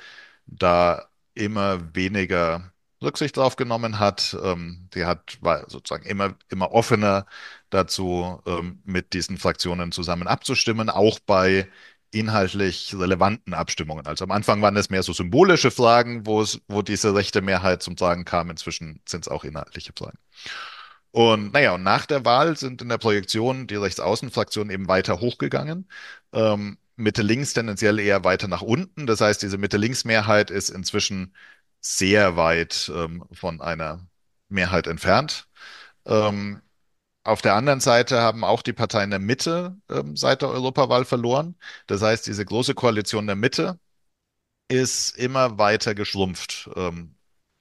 da immer weniger Rücksicht drauf genommen hat. Ähm, die hat, war sozusagen immer, immer offener dazu, ähm, mit diesen Fraktionen zusammen abzustimmen, auch bei inhaltlich relevanten Abstimmungen. Also am Anfang waren es mehr so symbolische Fragen, wo es, wo diese rechte Mehrheit zum Tragen kam. Inzwischen sind es auch inhaltliche Fragen. Und naja, und nach der Wahl sind in der Projektion die Rechtsaußenfraktionen eben weiter hochgegangen. Ähm, Mitte-Links tendenziell eher weiter nach unten. Das heißt, diese Mitte-Links-Mehrheit ist inzwischen sehr weit ähm, von einer Mehrheit entfernt. Ähm, auf der anderen Seite haben auch die Parteien der Mitte ähm, seit der Europawahl verloren. Das heißt, diese große Koalition der Mitte ist immer weiter geschrumpft. Ähm,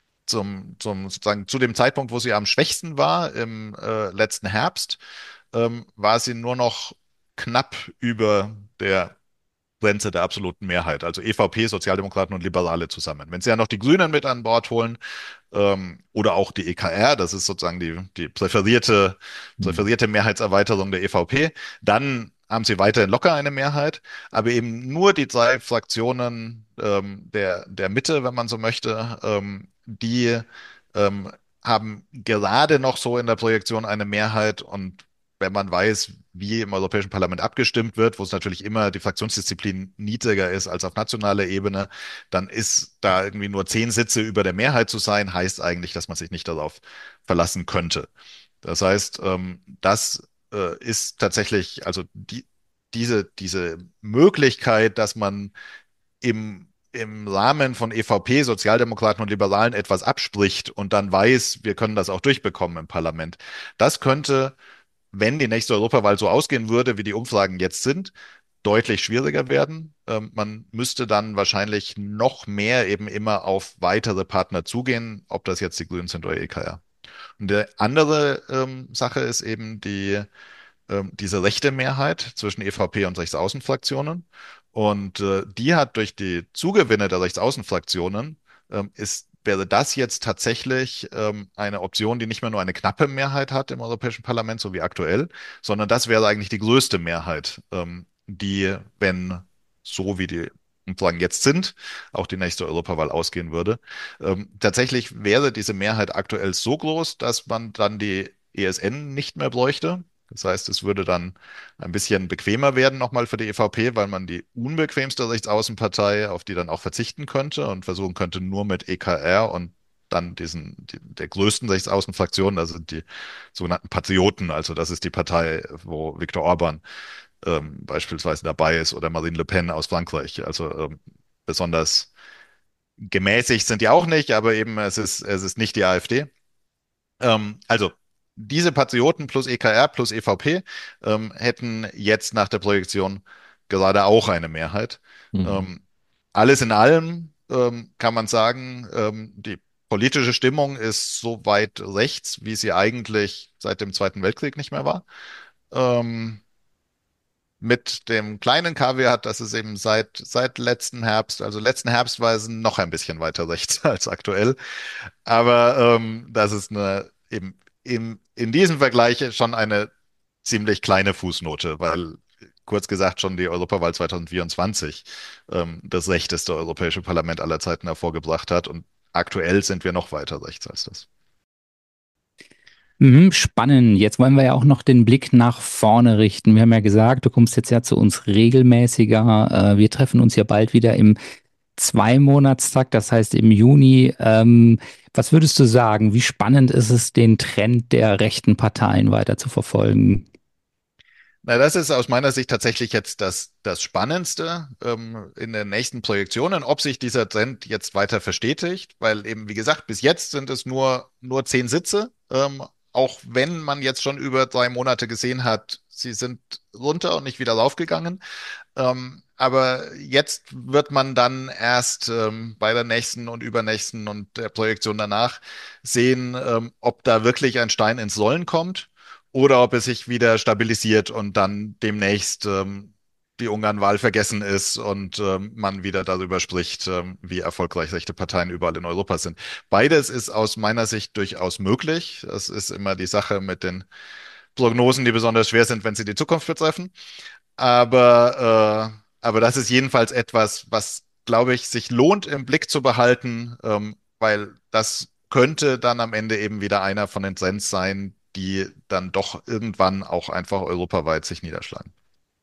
zum, zum, sozusagen zu dem Zeitpunkt, wo sie am schwächsten war, im äh, letzten Herbst, ähm, war sie nur noch knapp über der Grenze der absoluten Mehrheit. Also E V P, Sozialdemokraten und Liberale zusammen. Wenn Sie ja noch die Grünen mit an Bord holen, ähm, oder auch die E K R, das ist sozusagen die, die präferierte, Hm. präferierte Mehrheitserweiterung der E V P, dann haben sie weiterhin locker eine Mehrheit, aber eben nur die drei Fraktionen ähm, der, der Mitte, wenn man so möchte, ähm, die ähm, haben gerade noch so in der Projektion eine Mehrheit und wenn man weiß, wie im Europäischen Parlament abgestimmt wird, wo es natürlich immer die Fraktionsdisziplin niedriger ist als auf nationaler Ebene, dann ist da irgendwie nur zehn Sitze über der Mehrheit zu sein, heißt eigentlich, dass man sich nicht darauf verlassen könnte. Das heißt, ähm, das äh, ist tatsächlich, also die, diese, diese Möglichkeit, dass man im, im Rahmen von E V P, Sozialdemokraten und Liberalen etwas abspricht und dann weiß, wir können das auch durchbekommen im Parlament. Das könnte, wenn die nächste Europawahl so ausgehen würde, wie die Umfragen jetzt sind, deutlich schwieriger werden. Ähm, man müsste dann wahrscheinlich noch mehr eben immer auf weitere Partner zugehen, ob das jetzt die Grünen sind oder E K R. Und die andere ähm, Sache ist eben die ähm, diese rechte Mehrheit zwischen E V P und Rechtsaußenfraktionen. Und äh, die hat durch die Zugewinne der Rechtsaußenfraktionen ähm, ist, wäre das jetzt tatsächlich ähm, eine Option, die nicht mehr nur eine knappe Mehrheit hat im Europäischen Parlament, so wie aktuell, sondern das wäre eigentlich die größte Mehrheit, ähm, die, wenn so wie die Umfragen jetzt sind, auch die nächste Europawahl ausgehen würde. Ähm, tatsächlich wäre diese Mehrheit aktuell so groß, dass man dann die E S N nicht mehr bräuchte. Das heißt, es würde dann ein bisschen bequemer werden nochmal für die E V P, weil man die unbequemste Rechtsaußenpartei, auf die dann auch verzichten könnte und versuchen könnte, nur mit E K R und dann diesen, die, der größten Rechtsaußenfraktion, also die sogenannten Patrioten, also das ist die Partei, wo Viktor Orban ähm, beispielsweise dabei ist oder Marine Le Pen aus Frankreich. Also ähm, besonders gemäßigt sind die auch nicht, aber eben es ist, es ist nicht die AfD. Ähm, also diese Patrioten plus E K R plus E V P ähm, hätten jetzt nach der Projektion gerade auch eine Mehrheit. Mhm. Ähm, alles in allem ähm, kann man sagen, ähm, die politische Stimmung ist so weit rechts, wie sie eigentlich seit dem Zweiten Weltkrieg nicht mehr war. Ähm, mit dem kleinen Kaviar, dass es eben seit, seit letzten Herbst, also letzten Herbst war es noch ein bisschen weiter rechts als aktuell. Aber ähm, das ist eine, eben im, in diesem Vergleich schon eine ziemlich kleine Fußnote, weil kurz gesagt schon die Europawahl zwanzig vierundzwanzig ähm, das rechteste Europäische Parlament aller Zeiten hervorgebracht hat. Und aktuell sind wir noch weiter rechts als das. Mhm, spannend. Jetzt wollen wir ja auch noch den Blick nach vorne richten. Wir haben ja gesagt, du kommst jetzt ja zu uns regelmäßiger. Äh, wir treffen uns ja bald wieder im Zwei-Monatstakt, das heißt im Juni. Ähm, was würdest du sagen? Wie spannend ist es, den Trend der rechten Parteien weiter zu verfolgen? Na, das ist aus meiner Sicht tatsächlich jetzt das, das Spannendste ähm, in den nächsten Projektionen, ob sich dieser Trend jetzt weiter verstetigt, weil eben, wie gesagt, bis jetzt sind es nur, nur zehn Sitze, ähm, auch wenn man jetzt schon über drei Monate gesehen hat, sie sind runter und nicht wieder raufgegangen. Ähm, aber jetzt wird man dann erst ähm, bei der nächsten und übernächsten und der Projektion danach sehen, ähm, ob da wirklich ein Stein ins Rollen kommt oder ob es sich wieder stabilisiert und dann demnächst ähm, die Ungarn-Wahl vergessen ist und ähm, man wieder darüber spricht, ähm, wie erfolgreich rechte Parteien überall in Europa sind. Beides ist aus meiner Sicht durchaus möglich. Das ist immer die Sache mit den Prognosen, die besonders schwer sind, wenn sie die Zukunft betreffen. Aber, äh, aber das ist jedenfalls etwas, was, glaube ich, sich lohnt im Blick zu behalten, ähm, weil das könnte dann am Ende eben wieder einer von den Trends sein, die dann doch irgendwann auch einfach europaweit sich niederschlagen.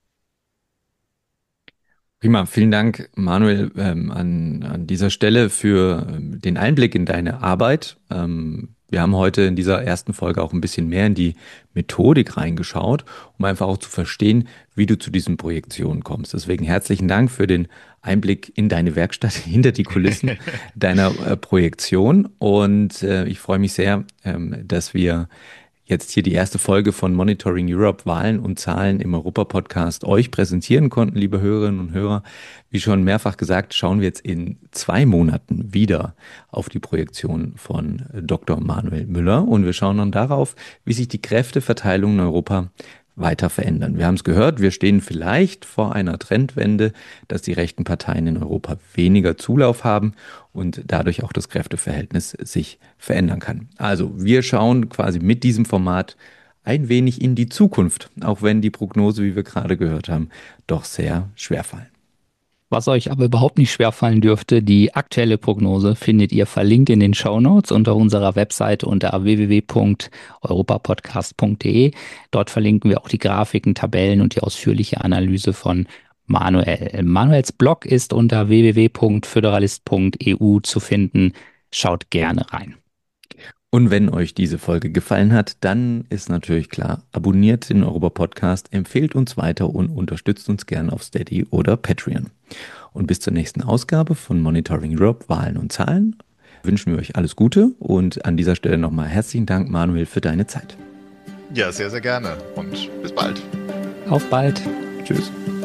Prima, vielen Dank, Manuel, ähm, an, an dieser Stelle für ähm, den Einblick in deine Arbeit. Ähm, wir haben heute in dieser ersten Folge auch ein bisschen mehr in die Methodik reingeschaut, um einfach auch zu verstehen, wie du zu diesen Projektionen kommst. Deswegen herzlichen Dank für den Einblick in deine Werkstatt, hinter die Kulissen deiner äh, Projektion. Und äh, ich freue mich sehr, ähm, dass wir jetzt hier die erste Folge von Monitoring Europe, Wahlen und Zahlen im Europa-Podcast euch präsentieren konnten, liebe Hörerinnen und Hörer. Wie schon mehrfach gesagt, schauen wir jetzt in zwei Monaten wieder auf die Projektion von Doktor Manuel Müller und wir schauen dann darauf, wie sich die Kräfteverteilung in Europa weiter verändern. Wir haben es gehört, wir stehen vielleicht vor einer Trendwende, dass die rechten Parteien in Europa weniger Zulauf haben und dadurch auch das Kräfteverhältnis sich verändern kann. Also wir schauen quasi mit diesem Format ein wenig in die Zukunft, auch wenn die Prognose, wie wir gerade gehört haben, doch sehr schwer fallen. Was euch aber überhaupt nicht schwerfallen dürfte, die aktuelle Prognose findet ihr verlinkt in den Shownotes unter unserer Webseite unter w w w punkt europapodcast punkt d e. Dort verlinken wir auch die Grafiken, Tabellen und die ausführliche Analyse von Manuel. Manuels Blog ist unter w w w punkt föderalist punkt e u zu finden. Schaut gerne rein. Und wenn euch diese Folge gefallen hat, dann ist natürlich klar, abonniert den Europa-Podcast, empfehlt uns weiter und unterstützt uns gerne auf Steady oder Patreon. Und bis zur nächsten Ausgabe von Monitoring Europe, Wahlen und Zahlen wünschen wir euch alles Gute und an dieser Stelle nochmal herzlichen Dank, Manuel, für deine Zeit. Ja, sehr, sehr gerne und bis bald. Auf bald. Tschüss.